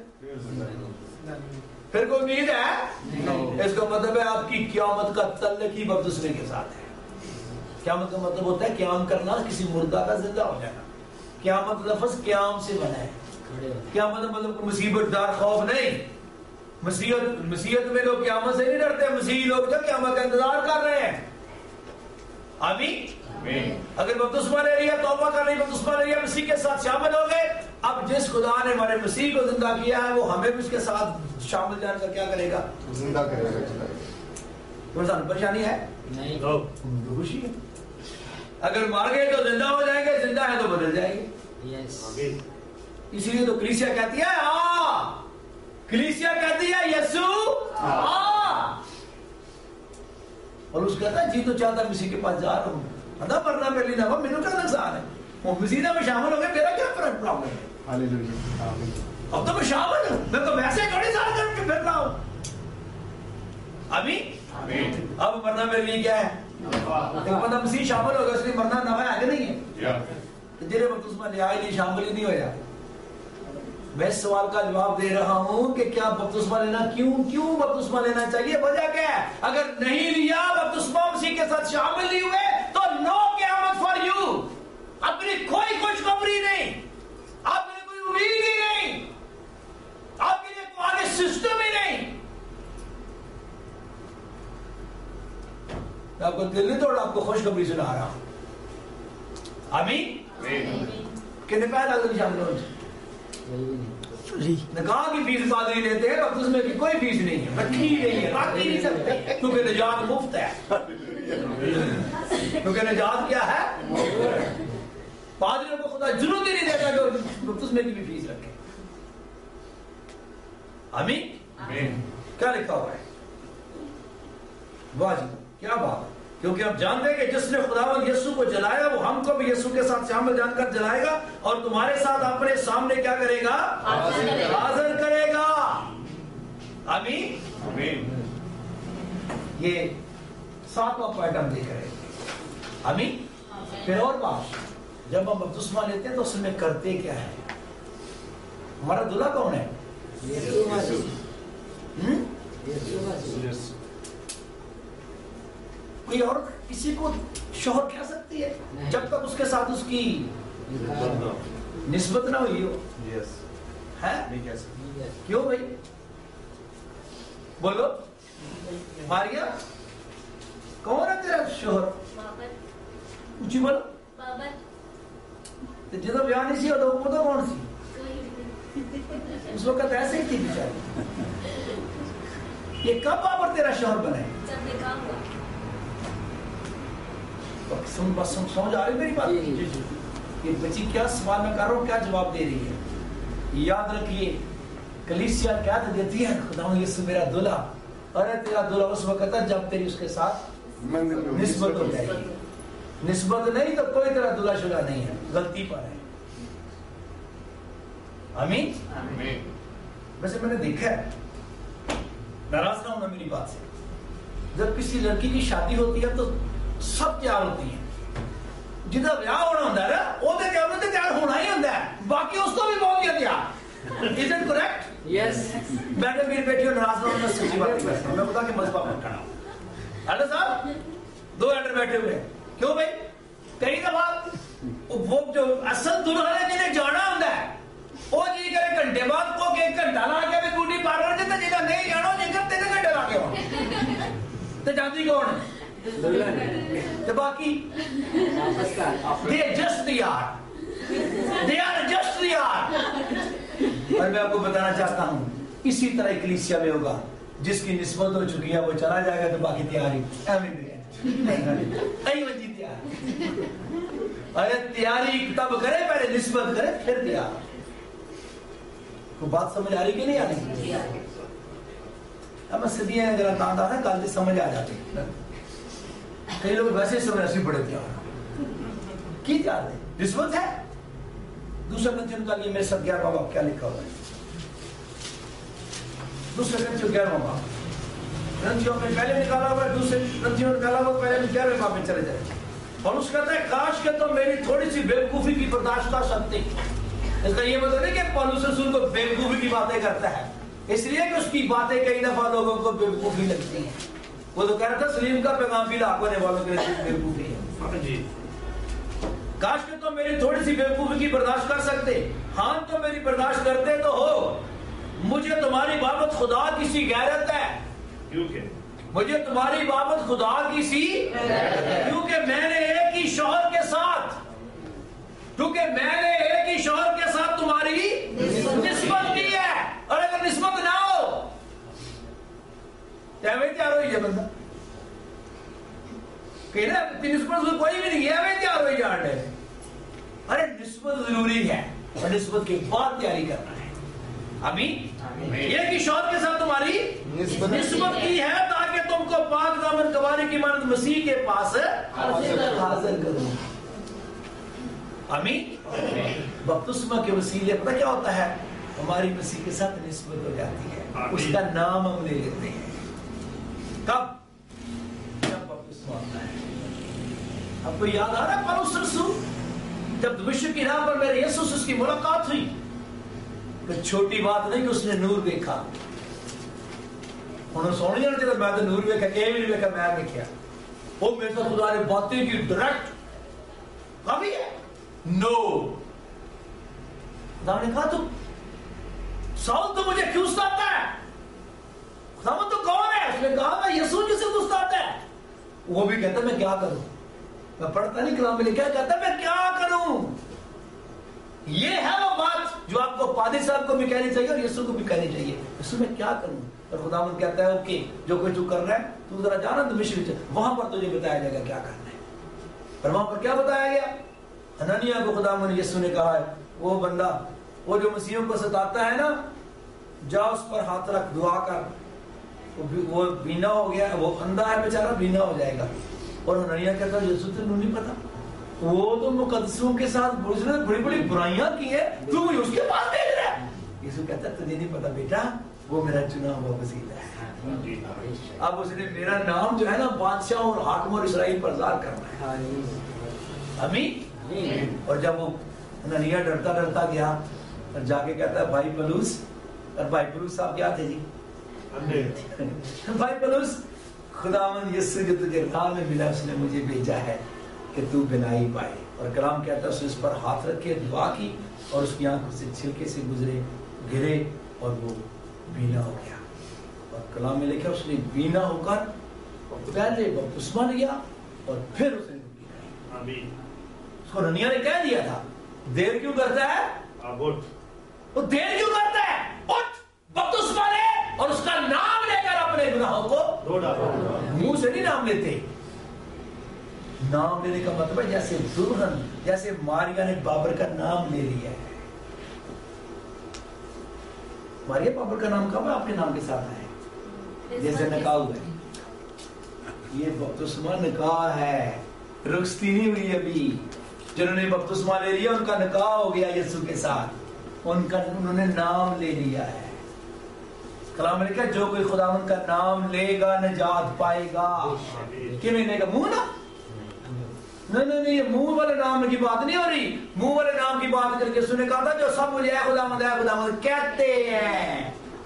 پھر کوئی امید ہے؟ اس کا مطلب ہے آپ کی قیامت کا تعلق ہی بپتسمے کے ساتھ ہے. قیامت کا مطلب ہوتا ہے قیام کرنا، کسی مردہ کا زندہ ہو جانا. قیامت لفظ قیام سے بنا ہے. قیامت مطلب مصیبت دار خوف نہیں. مسیحت مسیحت میں لوگ قیامت سے نہیں ڈرتے. مسیحی لوگ جو قیامت کا انتظار کر رہے ہیں. آمین. اگر بپتسمہ لے لیا، توبہ کر لی، بپتسمہ لے لیا، مسیح کے ساتھ شامل ہو گئے. اب جس خدا نے ہمارے مسیح کو زندہ کیا ہے وہ ہمیں بھی اس کے ساتھ شامل جان کر کیا کرے گا؟ زندہ کرے گا. تمہیں پریشانی ہے؟ نہیں. خوشی ہے. اگر مار گئے تو زندہ ہو جائیں گے، زندہ ہے تو بدل جائیں گے. اسی لیے تو کلیسیا کہتی ہے آ کلیسیا کہتی ہے یسوع آ. اور اس کہتا ہے جی تو چاہتا مسیح کے پاس جا رہا ہوں ادا پڑھنا پہلی دفعہ، میرے کیا نقصان ہے؟ وہ مسیح میں شامل ہو گئے، میرا کیا فرق پرابلم ہے؟ اب تو میں شامل ہوں، میں تو ویسے تھوڑی سال کر کے پھر رہا ہوں. ابھی اب مرنا میرے لیے کیا ہے؟ ایک بندہ مسیح شامل ہوگا، اس لیے مرنا نہ آگے نہیں ہے. جنہیں بپتسمہ لیا ہی نہیں، شامل ہی نہیں ہوا. میں اس سوال کا جواب دے رہا ہوں کہ کیا بپتسمہ لینا کیوں کیوں بپتسمہ لینا چاہیے؟ وجہ کیا ہے؟ اگر نہیں لیا بپتسمہ، مسیح کے ساتھ شامل نہیں ہوئے تو نو قیامت فار یو. اپنی کوئی خوشخبری نہیں، آپ کے لیے کوئی امید ہی نہیں، آپ کے لیے کوئی آگے سسٹم ہی نہیں. آپ کو دل نہیں توڑا، آپ کو خوشخبری سنا رہا ہوں. آمین. کتنے پہلے آدمی شامل ہو جائے؟ نکاح کی فیس پادری لیتے ہیں، اب اس میں کی کوئی فیس نہیں ہے، رکھی نہیں ہے، رکھ ہی نہیں سکتے کیونکہ نجات مفت ہے. کیونکہ نجات کیا ہے؟ پادریوں کو خدا ضرورت ہی نہیں دیتا کہ اس میں کی بھی فیس رکھے. آمین. کیا لکھا ہوا ہے؟ واجب کیا بات ہے. کیونکہ آپ جانتے ہیں کہ جس نے خداوند یسوع کو جلایا وہ ہم کو بھی یسوع کے ساتھ شامل جان کر جلائے گا اور تمہارے ساتھ اپنے سامنے کیا کرے گا؟ حاضر کرے گا. آمین. یہ ساتواں پوائنٹ ہم دیکھ رہے ہیں. آمین. پھر اور بات، جب ہم بپتسمہ لیتے ہیں تو اس میں کرتے کیا ہے؟ ہمارا دلہا کون ہے؟ کوئی اور کسی کو شوہر کہہ سکتی ہے جب تک اس کے ساتھ اس کی نسبت نہ ہوئی ہو؟ کیوں بھائی؟ بولو ماریا، کون ہے تیرا شوہر؟ اونچی بولو. جدو بیاہ نہیں سی ہوتا وہ تو کون سی؟ اس وقت ایسے ہی تھی بیچاری. یہ کب آپ تیرا شوہر بنے؟ سن بس سمجھ آ رہی میری بات؟ یہ بچی کیا سوال میں کر رہا ہوں، کیا جواب دے رہی ہے؟ یاد رکھیے کلیسیا کیا تو دیتی ہے خدا یسوع میرا دلہا. ارے تیرا دلہا اس وقت ہے جب تیری اس کے ساتھ نسبت ہو جائے گی. نسبت نہیں تو کوئی تیرا دلہا شدہ نہیں ہے، غلطی پر ہے. آمین. ویسے میں نے دیکھا ہے، ناراض نہ ہونا میری بات سے، جب کسی لڑکی کی شادی ہوتی ہے تو سب تیار ہوتی ہیں. جدھر بیاہ ہونا ہوتا ہے نا وہ تو تیار ہوتے تیار ہونا ہی ہوتا ہے، باقی اس کو بھی بہت گیا تیار. Is it correct? Yes. بیٹھے میری بیٹی اور ناراض نہ ہونا، سچی بات کرتا ہوں. میں خدا کے مذہب میں کھڑا ہوں. ایڈر صاحب دو ایڈر بیٹھے ہوئے ہیں. کیوں بھائی؟ کئی دفعہ وہ جو اصل دلہا ہے جنہیں جانا ہوتا ہے وہ جی کرے گھنٹے بعد کو ایک گھنٹہ لا کے بھی بیوٹی پارلر جاتا، جگہ نہیں جانا جی کر تین گھنٹے لا کے ہو تو جاتی کون ہے؟ تو باقی they just the art they are just the art. اور میں آپ کو بتانا چاہتا ہوں اسی طرح کلیسیا میں ہوگا، جس کی نسبت ہو چکی ہے وہ چلا جائے گا تو باقی تیاری ارے تیاری تب کرے، پہلے نسبت کرے پھر تیار. کو بات سمجھ آ رہی کہ نہیں آ رہی؟ اب صدیاں اگر آتا ہے کل سمجھ آ جاتی. کئی لوگ ویسے سمجھ ایسے پڑے تیار کی تیار ہے، نسبت ہے. دوسرا کنچن کا لیے میرے ساتھ گیارہواں باب کیا لکھا ہوا ہے؟ دوسرے کنچن گیارہواں باب رنجیوں میں پہلے نکالا ہوا ہے، دوسرے رنجیوں میں نکالا ہوا پہلے گیارہویں باب میں چلے جائے. اور اس کہتا ہے کاش کہ تم میری تھوڑی سی بیوقوفی کی برداشت کر سکتے. اس کا یہ مطلب نہیں کہ پولس رسول کو بیوقوفی کی باتیں کرتا ہے، اس لیے کہ اس کی باتیں کئی دفعہ لوگوں کو بیوقوفی لگتی ہیں. وہ تو کہہ رہا تھا سلیم کا پیغام بھی لاکھوں نے والوں کے لیے بیوقوفی ہے. کاش کہ تم میری تھوڑی سی بیوقوفی کی برداشت کر سکتے. ہاں تم میری برداشت کرتے تو ہو. مجھے تمہاری بابت خدا کی سی غیرت ہے، کیونکہ مجھے تمہاری بابت خدا کی سی کیونکہ میں نے ایک ہی شوہر کے ساتھ کیونکہ میں نے ایک ہی شوہر کے ساتھ تمہاری نسبت کی ہے. اور اگر نسبت نہ ہو تیار ہوئی ہے بندہ کہ نا نسبت کوئی بھی نہیں ہے، تیار ہوئی جان رہے. ارے نسبت ضروری ہے اور نسبت کے بعد تیاری کرنا ہے. ابھی ایک ہی شوہر کے ساتھ تمہاری نسبت کی ہے تاکہ تم کو پاک دامن گواری کی مانند مسیح کے پاس حاضر کروں. آمین. بپتسمہ کے وسیلے پتہ کیا ہوتا ہے؟ ہماری مسیح کے ساتھ نسبت ہو جاتی ہے، اس کا نام ہم لے لیتے ہیں. کب؟ جب بپتسمہ ہوتا ہے. اب کو یاد آ رہا ہے پولس رسول جب دمشق کی راہ پر میرے یسوع سے اس کی ملاقات ہوئی، کہ چھوٹی بات نہیں کہ اس نے نور دیکھا. انہوں نے سونے جانا چاہتا میں تو نور دیکھا، اے بھی دیکھا، میں دیکھا. وہ میرے ساتھ خدا نے باتیں کی ڈائریکٹ. کبھی ہے نو. خدا نے کہا تو ساؤل تو مجھے کیوں ستاتا ہے؟ خدا تو کون ہے؟ اس نے کہا میں یسوع جسے تو ستاتا ہے. وہ بھی کہتا میں کیا کروں؟ میں پڑھتا نہیں کلام میں لکھا ہے، کہتا میں کیا کروں؟ یہ ہے وہ بات جو آپ کو پادری صاحب کو بھی کہنی چاہیے اور یسوع کو بھی کہنی چاہیے. یسوع میں کیا کروں؟ اور خداوند کہتا ہے اوکے جو کچھ تو کر رہا ہے تو ذرا جانا دمشق میں، وہاں پر تجھے بتایا جائے گا کیا کرنا ہے. اور وہاں پر کیا بتایا گیا؟ حنانیہ کو خداوند یسوع نے کہا ہے وہ بندہ وہ جو مسیحوں کو ستاتا ہے نا، جا اس پر ہاتھ رکھ، دعا کر. وہ بینا ہو گیا، وہ اندھا ہے بیچارہ، بینا ہو جائے گا. اور حنانیہ کہتا ہے یسوع تجھے نہیں پتا، وہ تو مقدسوں کے ساتھ بڑی بڑی برائیاں کی ہیں، تو مجھے اس کے پاس بھیج رہا ہے. یسوع کہتا ہے تجھے نہیں پتا بیٹا، وہ میرا چنا ہوا وسیلہ ہے. اب اس نے میرا نام جو ہے نا بادشاہ اور حاکم اور اسرائیل پر ظاہر کرنا ہے. آمین. اور جب وہ حنانیہ ڈرتا ڈرتا گیا اور جا کے کہتا ہے بھائی پلوس، اور بھائی پلوس صاحب کیا تھے جی؟ بھائی پلوس خداوند یسوع جو تجھے راہ میں ملا اس نے مجھے بھیجا ہے کہ تو بینائی پائے. اور کلام کہتا ہے اس نے اس پر ہاتھ رکھے، دعا کی اور اس کی آنکھوں سے چھلکے سے گزرے گرے اور وہ بینا ہو گیا. اور کلام میں لکھا اس نے بینا ہو کر پہلے بپتسمہ لیا اور پھر اس نے آمین. اس کو حنانیہ نے کہہ دیا تھا دیر کیوں کرتا ہے؟ وہ دیر کیوں کرتا ہے؟ اٹھ بپتسمہ لے اور اس کا نام لے کر اپنے گناہوں کو منہ سے نہیں نام لیتے. نام لینے کا مطلب ہے جیسے دلہن، جیسے ماریا نے بابر کا نام لے لیا ہے. ماریا بابر کا نام کب ہے آپ کے نام کے ساتھ ہے؟ جیسے نکاح ہوا ہے. یہ بپتسمہ نکاح ہے، رخصتی نہیں ہوئی ابھی. جنہوں نے بپتسمہ لے لیا ان کا نکاح ہو گیا یسوع کے ساتھ، ان کا انہوں نے نام لے لیا ہے. کلام میں لکھا جو کوئی خداوند کا نام لے گا نجات پائے گا. کیوں نہیں لے گا؟ منہ نا نہیں نہیں نہیں، یہ منہ والے نام کی بات نہیں ہو رہی. منہ والے نام کی بات کر کے اس نے کہا تھا جو سب مجھے اے خداوند اے خداوند کہتے ہیں،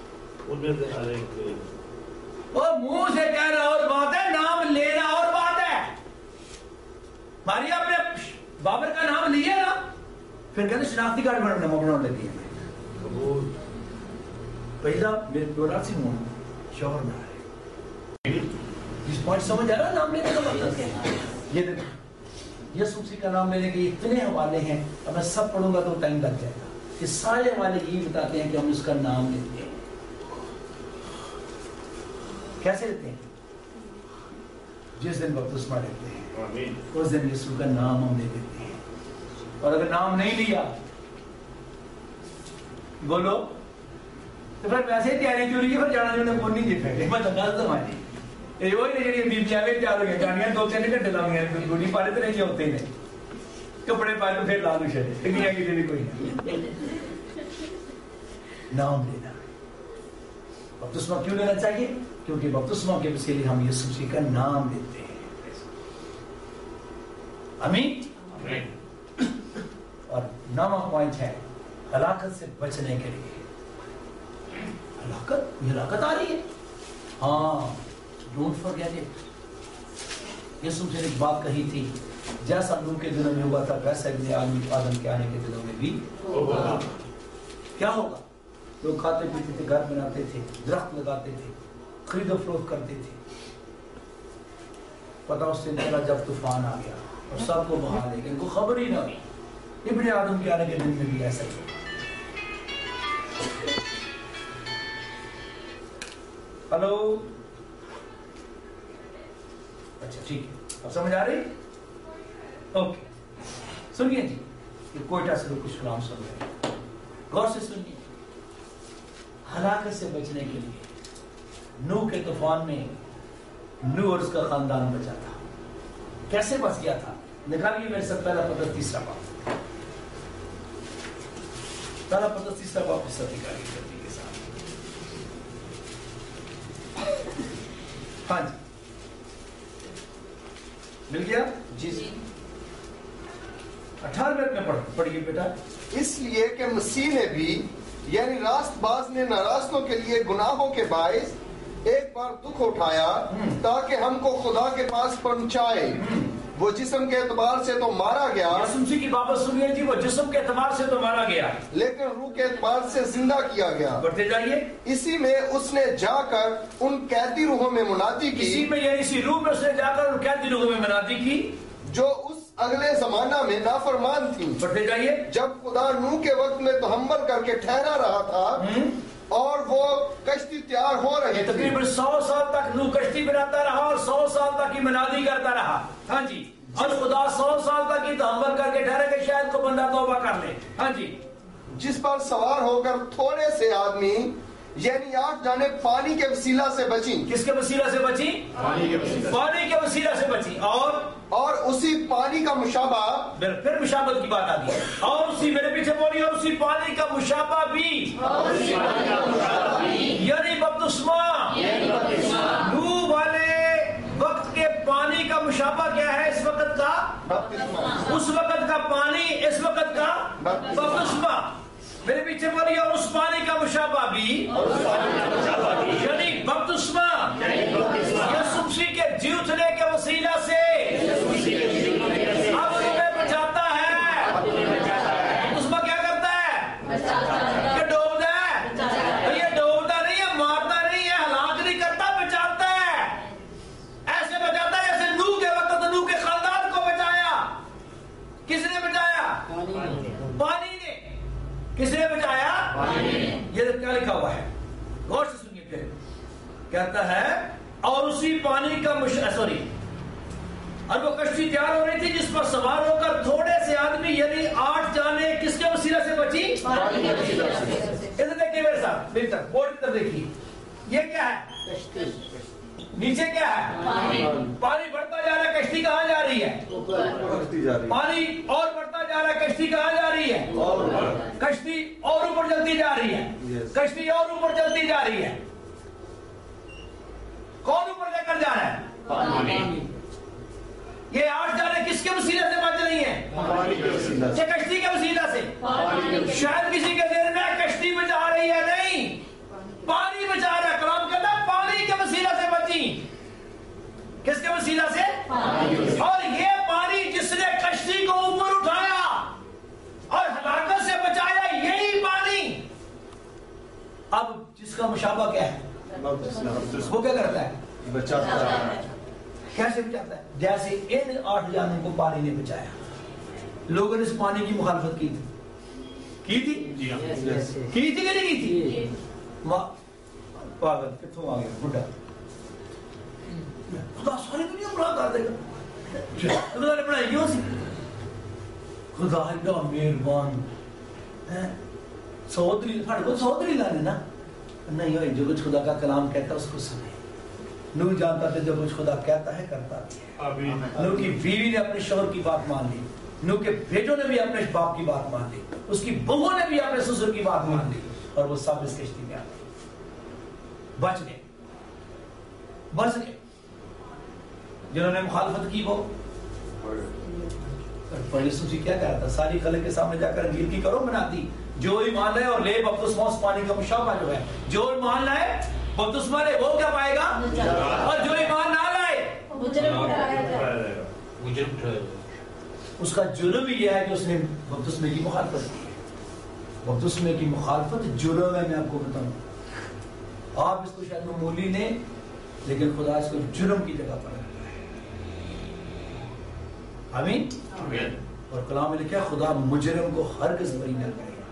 وہ منہ سے کہنا اور بات ہے، نام لینا اور بات ہے. ماریا اپنے بابر کا نام لیا نا، پھر کہتے شناختی کارڈ بنانا بنا لیتی ہے. پہلا میرے دوڑا سی منہ شوہر نہ ہے. اس پوائنٹ سمجھ آ رہا ہے نام لینے کا مطلب کیا ہے؟ یہ دیکھو یسوع مسیح کا نام لینے کے اتنے حوالے ہیں، اب میں سب پڑھوں گا تو ٹائم لگ جائے گا. یہ سارے حوالے یہی بتاتے ہیں کہ ہم اس کا نام لیتے ہیں. کیسے لیتے ہیں؟ جس دن بپتسمہ لیتے ہیں اس دن یسوع کا نام ہم لے لیتے ہیں. اور اگر نام نہیں لیا بولو تو پھر ویسے ہی تیاری جو رہی ہے پھر جانا جو نے کون نہیں جی پھیلے میں تنگاز دمانی یہ وہی نہیں جڑی بیب چاہے تیار ہو گیا جانیاں دو تین گھنٹے لاؤں گے گوڑی پارے تو نہیں ہوتے ہیں کپڑے پائے تو پھر لالو شہر دنیا کی دلی کوئی نام لینا. بپتسمہ کیوں لینا چاہیے؟ کیونکہ بپتسمہ کے وسیلے ہم یسوع مسیح کا نام لیتے ہیں. آمین. اور نواں پوائنٹ ہے ہلاکت سے بچنے کے لیے. ہلاکت یہ ہلاکت آ رہی ہے. ہاں ڈونٹ فارگیٹ اٹ. یسوع مسیح نے ایک بات کہی تھی جیسا نوح کے دنوں میں ہوا تھا ویسا ابن آدم آدم کے آنے کے دنوں میں بھی ہوگا. کیا ہوگا؟ لوگ کھاتے پیتے تھے گھر بناتے تھے درخت لگاتے تھے خرید و فروخت کرتے تھے. پتہ اس دن چلا جب طوفان آ گیا اور سب کو بہا لے گئے ان کو خبر ہی نہ ہوئی. ابن آدم کے آنے کے دن میں بھی ایسا ہی. ہلو اچھا ٹھیک ہے اب سمجھ آ رہی؟ اوکے سنیے جی یہ کوئٹہ سے لوگ کچھ کلام سن رہے ہیں غور سے سنیے. ہلاکت سے بچنے کے لیے نوح کے طوفان میں نوح اور اس کا خاندان بچا تھا. کیسے بچ گیا تھا؟ نکالیے میرے ساتھ پہلا پتر تیسرا باب. پہلا پتر تیسرا باب اس ساتھ نکالیے جلدی کے ساتھ. ہاں جی مل گیا جی جی اٹھارہویں میں پڑھ پڑھیے بیٹا. اس لیے کہ مسیح نے بھی یعنی راست باز نے ناراضوں کے لیے گناہوں کے باعث ایک بار دکھ اٹھایا تاکہ ہم کو خدا کے پاس پہنچائے. وہ جسم کے اعتبار سے تو مارا گیا. یسوع مسیح کی بات سنیے جی. وہ جسم کے اعتبار سے تو مارا گیا لیکن روح کے اعتبار سے زندہ کیا گیا. بڑھتے جائیے. اسی میں اس نے جا کر ان قیدی روحوں میں منادی کی. اسی میں یعنی اسی روح میں اس نے جا کر ان قیدی روحوں میں منادی کی جو اس اگلے زمانہ میں نافرمان تھی. بڑھتے جائیے. جب خدا نوح کے وقت میں تحمل کر کے ٹھہرا رہا تھا اور وہ کشتی تیار ہو رہی تھی. تقریباً سو سال تک نوح کشتی بناتا رہا اور سو سال تک کی منادی کرتا رہا. ہاں جی. اور خدا سو سال تک کی تحمل کر کے ٹھہرے کہ شاید کو بندہ توبہ کر لے. ہاں جی. جس پر سوار ہو کر تھوڑے سے آدمی یعنی آٹھ جانب پانی کے وسیلہ سے بچی. کس کے وسیلہ سے بچی؟ پانی کے وسیلہ پانی کے وسیلہ سے بچی. اور اور اسی پانی کا مشابہ پھر مشابہت کی بات آتی ہے. اور اسی میرے پیچھے بولی اور اسی پانی کا مشابہ بھی یعنی بپتسمہ. نوح والے وقت کے پانی کا مشابہ کیا ہے؟ اس وقت کا اس وقت کا پانی اس وقت کا بپتسمہ. میرے پیچھے بولی اور اس پانی کا مشابہ بھی یعنی بپتسمہ یسوع مسیح کے جی اٹھنے کے وسیلہ سے اب تمہیں بچاتا ہے. بپتسمہ کیا کرتا ہے؟ کہ ڈوبتا ہے. یہ ڈوبتا نہیں ہے مارتا نہیں ہے ہلاک نہیں کرتا بچاتا ہے. ایسے بچاتا ہے جیسے نوح کے وقت نوح کے خاندان کو بچایا. کس نے بچایا؟ پانی نے. کس نے بچایا؟ یہ کیا لکھا ہوا ہے غور سے سنیے. پھر کہتا ہے اور اسی پانی کا مش سوری اور وہ کشتی تیار ہو رہی تھی جس پر سوار ہو کر تھوڑے سے آدمی یعنی آٹھ جانے کس کے وسیلہ سے بچی؟ ادھر دیکھیے میرے ساتھ میری طرف بورڈ کی طرف دیکھیے. یہ کیا ہے؟ نیچے کیا ہے؟ پانی بڑھتا جا رہا ہے. کشتی کہاں جا رہی ہے؟ پانی اور بڑھتا جا رہا ہے. کشتی کہاں جا رہی ہے؟ کشتی اور اوپر چلتی جا رہی ہے. کشتی اور اوپر چلتی جا رہی ہے. کون اوپر لے کر جا رہا ہے؟ یہ آٹھ جانے کس کے وسیلہ سے بچ رہی ہیں؟ یہ کشتی کے وسیلہ سے. شاید کسی کے ذہن میں کشتی بچا رہی ہے. نہیں, پانی بچا رہا ہے. کلام کہتا ہے پانی کے وسیلہ سے بچی. کس کے وسیلہ سے؟ اور یہ پانی جس نے کشتی کو اوپر اٹھایا اور ہلاکت سے بچایا یہی پانی اب جس کا مشابہ کیا ہے وہ کیا کرتا ہے؟ بچاتا ہے. کیسے بچاتا ہے؟ جیسے ان آٹھ جانوں کو پانی نے بچایا. لوگوں نے اس پانی کی مخالفت کی تھی کی تھی کی تھی کہ نہیں کی تھی؟ پاگل کتوں آ گیا بڈھا خدا ساری دنیا برا کر دے گا. خدا نے بنائی کیوں سی؟ خدا ایڈا مہربان ہے. سودری پھڑ کو سودری لانے نا نہیں ہوئی. جو کچھ خدا کا کلام کہتا ہے اس کو سنے. نو جانتا تھا جو کچھ خدا کہتا ہے کرتا ہے. نو کی بیوی نے اپنے شوہر کی بات مان لی. نو کے بیٹوں نے بھی اپنے باپ کی بات مان لی. اس کی بہو نے بھی اپنے سسر کی بات مان لی. اور وہ سب اس کشتی میں آ گئے. بچ گئے بچ گئے. جنہوں نے مخالفت کی وہ پرمیسور جی کیا کہا تھا؟ ساری خلق کے سامنے جا کر انجیل کی کرو منادی. جو ایمان لائے اور لے بپتسمہ اس پانی کا مشابہ جو ہے. جو ایمان لائے بپتسمہ لے وہ کیا پائے گا؟ اور جو ایمان نہ لائے مجرم ٹھہرایا جائے گا. اس کا جرم یہ ہے کہ اس نے بپتسمے کی مخالفت کی. بپتسمے کی مخالفت جرم ہے. میں آپ کو بتاؤں آپ اس کو شاید معمولی نے لیکن خدا اس کو جرم کی جگہ پر رکھتا ہے. آمین. اور کلام میں لکھا ہے خدا مجرم کو ہرگز بری نہ کرے گا.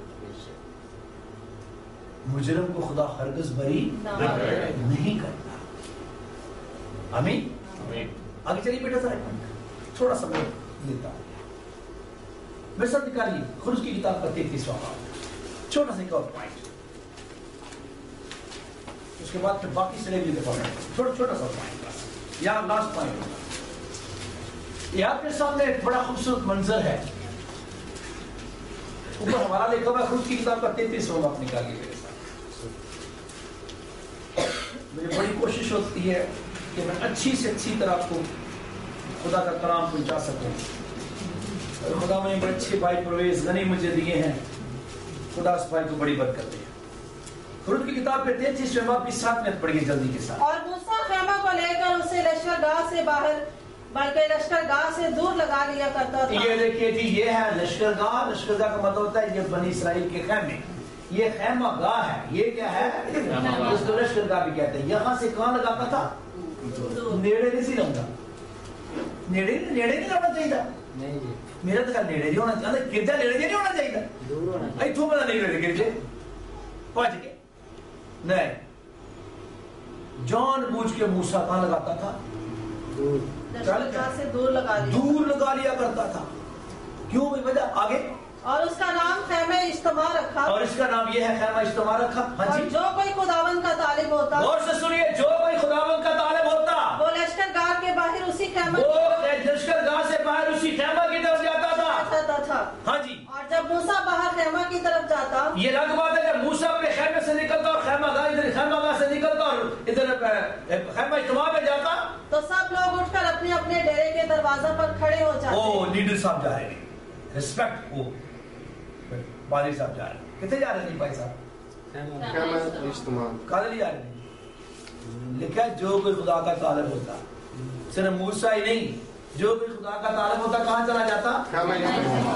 مجرم کو خدا ہرگز بری نہیں کرتا. آمین. آگے چلیے بیٹا ذرا تھوڑا سا میں لیتا ہوں. میرے ساتھ نکالیے خروج کی کتاب کا تینتیسواں باب. چھوٹا سا ایک اور پوائنٹ. اس کے بعد پھر باقی سلیبس بھی دکھاؤں. چھوٹا چھوٹا سا پوائنٹ یا لاسٹ پوائنٹ ہوگا. یہ آپ کے سامنے ایک بڑا خوبصورت منظر ہے. اوپر ہمارا لکھا ہوا خروج کی کتاب کا تینتیسواں باب نکالیے میرے ساتھ. میری بڑی کوشش ہوتی ہے کہ میں اچھی سے اچھی طرح آپ کو خدا کا کلام پہنچا سکوں. اور خدا میں بڑے اچھے بھائی پرویز غنی مجھے دیے ہیں. خدا اس بھائی کو بڑی برکت دے. خروج کی کتاب کے تینتیسویں باب کی سات منٹ پڑھیے جلدی کے ساتھ. اور موسیٰ خیمہ کو لے کر اسے لشکرگاہ سے باہر بلکہ لشکرگاہ سے دور لگا لیا کرتا تھا. یہ دیکھیے جی یہ ہے لشکرگاہ. لشکرگاہ کا مطلب ہوتا ہے یہ بنی اسرائیل کے خیمے. یہ خیمہ گاہ ہے. یہ کیا ہے؟ اس کو لشکرگاہ بھی کہتے ہیں. یہاں سے کہاں لگاتا تھا؟ نیڑے نہیں سی لگتا. نیڑے نیڑے نہیں لگنا چاہیے تھا. میرا تو خیال نیڑے نہیں ہونا چاہیے. گرجا نیڑے نہیں ہونا چاہیے تھا. اتوں پتا نہیں نیڑے گرجے پہنچ گئے نہیں. جان بوجھ کے موسیٰ کہاں لگاتا تھا؟ لشکرگاہ سے دور لگا لیا دور لگا لیا کرتا تھا. کیوں بھی وجہ آگے. اور اس کا نام خیمہ اجتماع رکھا. اور اس کا نام یہ ہے خیمہ اجتماع رکھا. ہاں اور جی جو کوئی خداوند کا طالب ہوتا غور سے سنیے. جو کوئی خداوند کا طالب ہوتا وہ لشکرگاہ کے باہر اسی خیمہ وہ لشکرگاہ سے باہر اسی خیمہ کی طرف جاتا تھا. جاتا تھا. ہاں جی. اور جب موسیٰ باہر خیمہ کی طرف جاتا یہ الگ بات ہے جب موسیٰ اپنے خیمے سے نکلتا اور خیمہ گاہ ادھر خیمہ گاہ سے نکلتا اور ادھر خیمہ اجتماع میں جاتا تو سب لوگ اٹھ کر اپنے اپنے ڈیرے کے دروازے پر کھڑے ہو جاتے. او لیڈر صاحب جا رہے ہیں. ریسپیکٹ. وہ پادری صاحب جا رہے ہیں. کتنے جا رہے ہیں بھائی صاحب؟ خیمہ اجتماع. کہاں لے جا رہے ہیں؟ لکھا ہے جو کوئی خدا کا طالب ہوتا. صرف موسیٰ ہی نہیں جو کوئی خدا کا طالب ہوتا کہاں چلا جاتا؟ خیمہ اجتماع.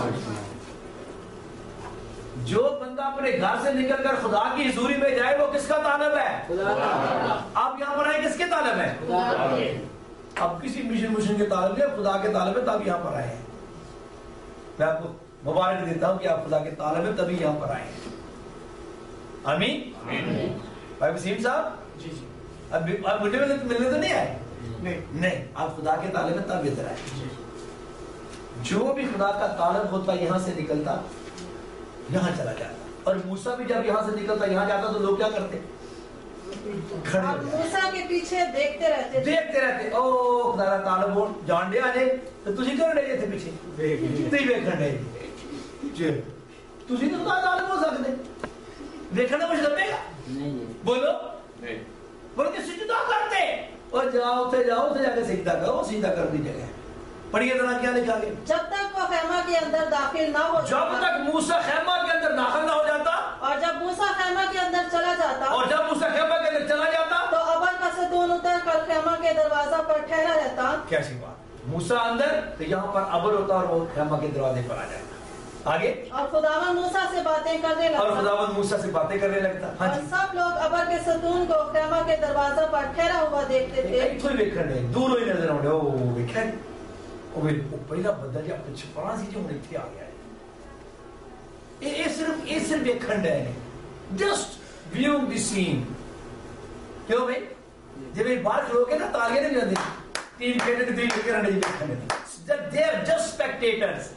جو بندہ اپنے گھر سے نکل کر خدا کی حضوری میں جائے وہ کس کا طالب ہے؟ آپ یہاں پر آئے کس کے طالب ہیں؟ اب کسی مشن مشن کے طالب ہے خدا کے طالب ہے تب یہاں پر آئے ہیں. میں آپ کو مبارک دیتا ہوں کہ آپ خدا کے طالب ہیں تبھی یہاں پر آئے ہیں. آمین. بھائی وسیم صاحب جی جی اب مجھے ملنے تو نہیں آئے؟ نہیں. آپ خدا کے طالب ہیں تب ادھر آئے. جو بھی خدا کا طالب ہوتا یہاں سے نکلتا یہاں چلا جاتا. اور موسیٰ بھی جب یہاں سے نکلتا یہاں جاتا تو لوگ کیا کرتے؟ کھڑے ہو جاتے. موسیٰ کے پیچھے دیکھتے رہتے دیکھتے رہتے. او خدا طالب ہو جان دے آجے تو تسی کیوں رہے تھے پیچھے؟ تی ویکھن دے جی تسی تو خدا طالب ہو سکتے. ویکھن دا مطلب ہے نہیں. بولو نہیں. بولو کہ سجدہ کرتے. اور جاؤ تے جاؤ تے جا کے سجدہ کرو. سجدہ کر دی جگہ پڑھیے ذرا کیا لکھا گیا. جب تک وہ خیمہ کے اندر داخل نہ ہو جب تک موسیٰ خیمہ کے اندر داخل نہ ہو جاتا. اور جب موسیٰ خیمہ کے اندر چلا جاتا اور جب موسیٰ خیمہ کے اندر چلا جاتا تو ابر کا ستون اتر کر خیمہ کے دروازہ پر ٹھہرا رہتا. کیسی بات. موسیٰ اندر تو یہاں پر ابر ہوتا اور وہ خیمہ کے دروازے پر آ جاتا. آگے. اور خداوند موسیٰ سے باتیں کرنے لگتا. اور خداوند موسیٰ سے باتیں کرنے لگتا. ہاں اور جی. سب لوگ ابر کے ستون کو خیمہ کے دروازہ پر ٹھہرا ہوا دیکھتے تھے. ایتھوں ہی ویکھن دے دوروں ہی نظر آؤندے. او ویکھیا وہ پہلا بدل جا پچھ پڑا سی جو ہن ایتھے آ گیا ہے. اے صرف اے صرف ویکھن دے جسٹ ویو دی سین. کیوں بھائی جب یہ باہر کھلو کے نا تالیاں نہیں بجاندے ٹیم کھیڈے تے دل کے رہنے جی they are just spectators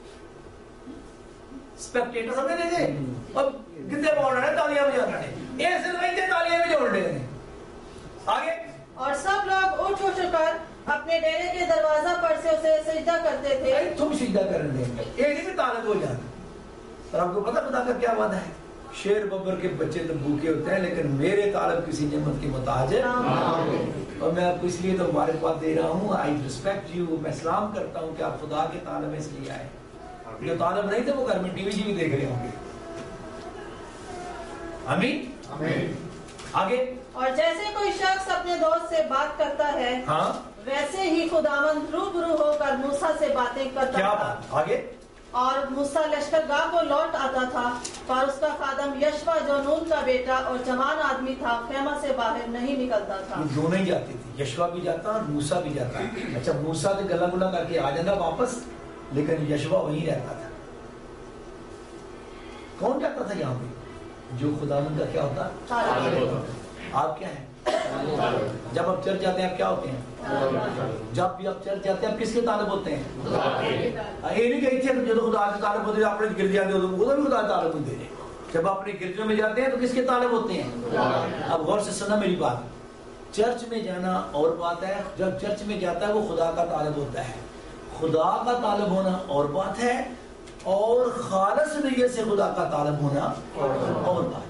spectator سمجھ نہیں دے اب گدے بول رہے ہیں تالیاں بجا رہے ہیں یہ صرف ایسے تالیاں بجا رہے ہیں آگے اور سب لوگ اٹھ اٹھ کر اپنے ڈیرے کے دروازہ پر سے اسے سجدہ کرتے تھے. تم سجدہ کرنے یہ نہیں کہ طالب ہو جانا. اور آپ کو پتہ خدا کا کیا وعدہ ہے؟ شیر ببر کے بچے تو بھوکے ہوتے ہیں لیکن میرے طالب کسی نعمت کی محتاج ہے. اور میں آپ کو اس لیے تو مبارکباد دے رہا ہوں. I respect you. میں سلام کرتا ہوں کہ آپ خدا کے طالب اس لیے آئے. جو طالب نہیں تھے وہ گھر میں ٹی وی جی بھی دیکھ رہے ہوں گے. آمین. آگے. اور جیسے کوئی شخص اپنے دوست سے بات کرتا ہے ہاں ویسے ہی خداوند روبرو ہو کر موسیٰ سے باتیں کرتا کیا تھا. بات. آگے. اور موسیٰ لشکرگاہ کو لوٹ آتا تھا اور اس کا خادم یشوا جو نون کا بیٹا اور جوان آدمی تھا خیمہ سے باہر نہیں نکلتا تھا. یہ دونوں ہی جاتے تھے. یشوا بھی جاتا اور موسیٰ بھی جاتا. اچھا موسیٰ کے گلا گلا کر کے آ جاتا واپس لیکن یشوا وہیں رہتا تھا. کون جاتا تھا یہاں پہ؟ جو خداوند کا کیا ہوتا ہے. آپ کیا ہیں؟ جب آپ چرچ جاتے ہیں آپ کیا ہوتے ہیں؟ جب بھی آپ چرچ جاتے ہیں آپ کس کے طالب ہوتے ہیں؟ یہ نہیں کہی تھی جو خدا کے طالب ہوتے ہیں اپنے گرجے آتے ہوتے ہیں خدا کے طالب ہوتے ہیں. جب آپ اپنے گرجوں میں جاتے ہیں تو کس کے طالب ہوتے ہیں؟ اب غور سے سنا میری بات. چرچ میں جانا اور بات ہے. جب چرچ میں جاتا ہے وہ خدا کا طالب ہوتا ہے. خدا کا طالب ہونا اور بات ہے اور خالص نیت سے خدا کا طالب ہونا اور بات ہے.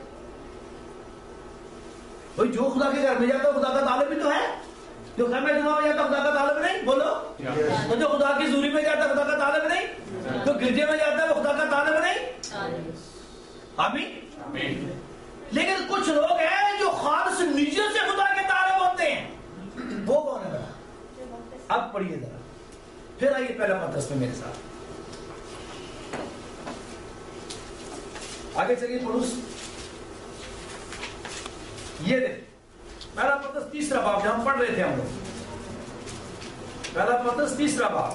بھئی جو خدا کے گھر میں جاتا ہے خدا کا طالب بھی تو ہے. جو گھر میں جمعہ میں جاتا ہے خدا کا طالب نہیں. بولو. تو جو خدا کی حضوری میں جاتا ہے خدا کا طالب نہیں. جو گرجے میں جاتا ہے وہ خدا کا طالب نہیں. آمین. لیکن کچھ لوگ ہیں جو خالص نیت سے خدا کے طالب ہوتے ہیں. وہ کون ہے بڑا؟ اب پڑھیے ذرا. پھر آئیے پہلا پترس میں میرے ساتھ. آگے چلیے پڑوس. یہ دیکھ پہلا پترس تیسرا باب جہاں پڑھ رہے تھے ہم لوگ. پہلا پترس تیسرا باب.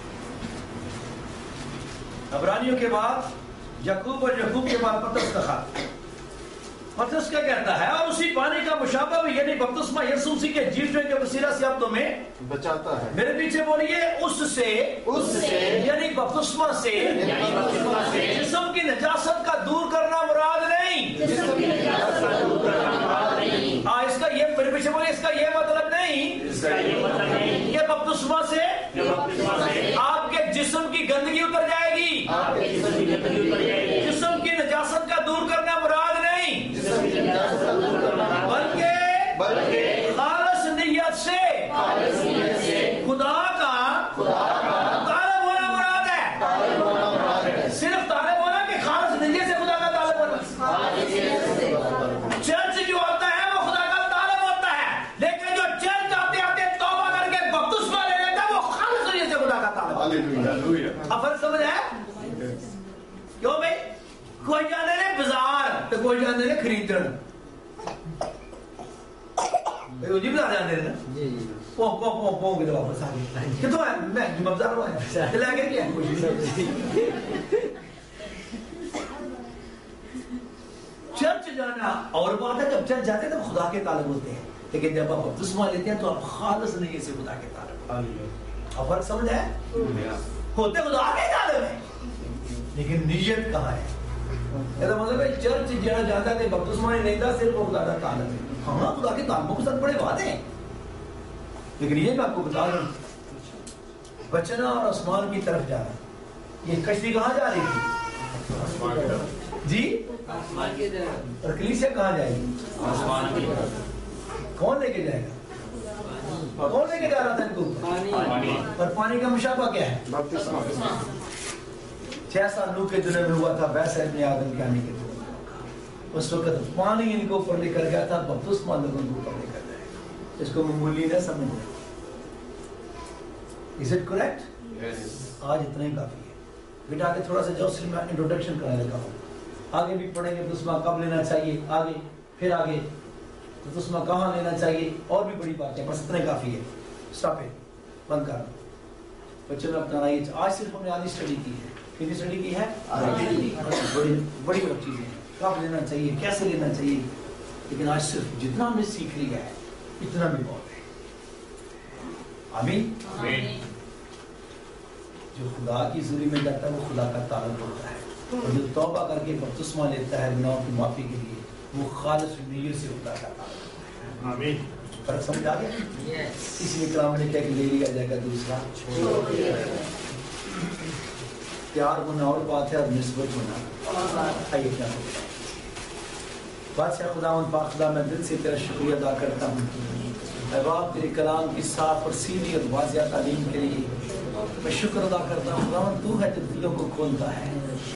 عبرانیوں کے بعد یعقوب اور یعقوب کے بعد پترس کا خط. پترس کیا کہتا ہے؟ اور اسی پانی کا مشابہ بھی یعنی بپتسمہ یسوع مسیح کے جیتنے کے وسیلہ سے اب تمہیں بچاتا ہے. میرے پیچھے بولیے اس سے اس سے یعنی بپتسمہ سے جسم کی نجاست کا دور کرنا مراد نہیں. جسم کی نجاست کا دور کرنا مراد نہیں. ہاں اس کا یہ میرے پیچھے بولیے اس کا یہ مطلب نہیں. اس کا یہ مطلب نہیں یہ بپتسمہ سے آپ کے جسم کی گندگی اتر جائے گی. آپ کے جسم کی گندگی اتر جائے گی. جسم کی نجاست کا دور کرنا مراد نہیں جسم کی نجاست کا دور کرنا مراد بلکہ بلکہ خالص نیت سے خالص نیت سے خدا کا خدا کا طالب ہونا مراد ہے. طالب ہونا مراد ہے. صرف طالب ہونا کہ خالص نیت سے خدا کا طالب ہونا. خالص نیت سے خدا کا طالب ہونا. چرچ جو ہوتا ہے وہ خدا کا طالب ہوتا ہے لیکن جو چرچ آتے آتے توبہ کر کے بپتسمہ لے لیتا ہے وہ خالص نیت سے خدا کا طالب ہوتا ہے. ہاللویا. اب فرق سمجھ ہے؟ کیوں بھائی کوئی جانے نے بازار تو کوئی جانے نے خریدن. جی بازار جانے نا پو پو پو پو کے واپس آ گئے. کتوں ہے میں بازار آیا لے کے کیا چرچ جانا اور بات ہے. جب چرچ جاتے ہیں تو خدا کے طالب ہوتے ہیں لیکن جب آپ بپتسمہ لیتے ہیں تو آپ خالص نہیں سے خدا کے طالب. اب فرق سمجھ ہے؟ ہوتے خدا کے طالب ہیں لیکن نیت کہاں ہے؟ یہ مطلب ہے چرچ جہاں جاتا ہے بپتسمہ نہیں لیتا صرف وہ خدا کا طالب ہے. ہاں خدا کے طالبوں کے ساتھ بڑے وعدے ہیں لیکن یہ میں آپ کو بتا رہا ہوں بچنا اور آسمان کی طرف جانا. یہ کشتی کہاں جا رہی تھی جی؟ اور کلیسیا کہاں جائے گی؟ آسمان کی طرف. کون لے کے جائے گا؟ کون لے کے جا رہا تھا ان کو؟ پانی. اور پانی کا مشابہ کیا ہے؟ بپتسمہ. چھ سال نوح کے دنوں میں ہوا تھا ویسا ابن آدم کے آنے کے دنوں. اس وقت پانی ان کو اوپر لے کر گیا تھا بپتسمہ لوگوں کو اوپر لے کر جائے گا. اس کو معمولی نہ سمجھنا. Is it correct? آج اتنا ہی کافی ہے. بیٹا آگے تھوڑا سا جو صرف میں انٹروڈکشن کرانے لگا ہوں. آگے بھی پڑھیں گے بپتسمہ کب لینا چاہیے آگے پھر آگے بپتسمہ کہاں لینا چاہیے اور بھی بڑی بات ہے. بس اتنا ہی کافی ہے. اسٹاپ ہے بند کر بچوں میں اپنا آئیے. آج صرف ہم نے آدھی اسٹڈی کی ہے. کتنی اسٹڈی کی ہے؟ بڑی بڑی بڑی چیزیں کب لینا چاہیے کیسے لینا چاہیے لیکن آج صرف جتنا ہم نے سیکھ لیا ہے اتنا بھی بہت ہے. آمین. جو خدا کی حضوری میں جاتا ہے وہ خدا کا تعلق ہوتا ہے, اور جو توبہ کر کے بپتسمہ لیتا ہے گناہوں کی معافی کے لیے وہ خالص نیت سے خدا کا تعلق ہوتا ہے. آمین. فرق سمجھ آ گیا؟ اس لیے کلام نے کہا کہ لے لیا جائے گا دوسرا چھوڑ دیا جائے گا. پیار ہونا اور بات ہے اور نسبت ہونا آئیے کیا ہوتا ہے. بادشاہ خداوند پاک خدا میں دل سے تیرا شکریہ ادا کرتا ہوں اے باپ تیرے کلام کی صاف اور سیدھی اور واضح تعلیم کے لیے. میں شکر ادا کرتا ہوں خداوند تو ہے جو دلوں کو کھولتا ہے.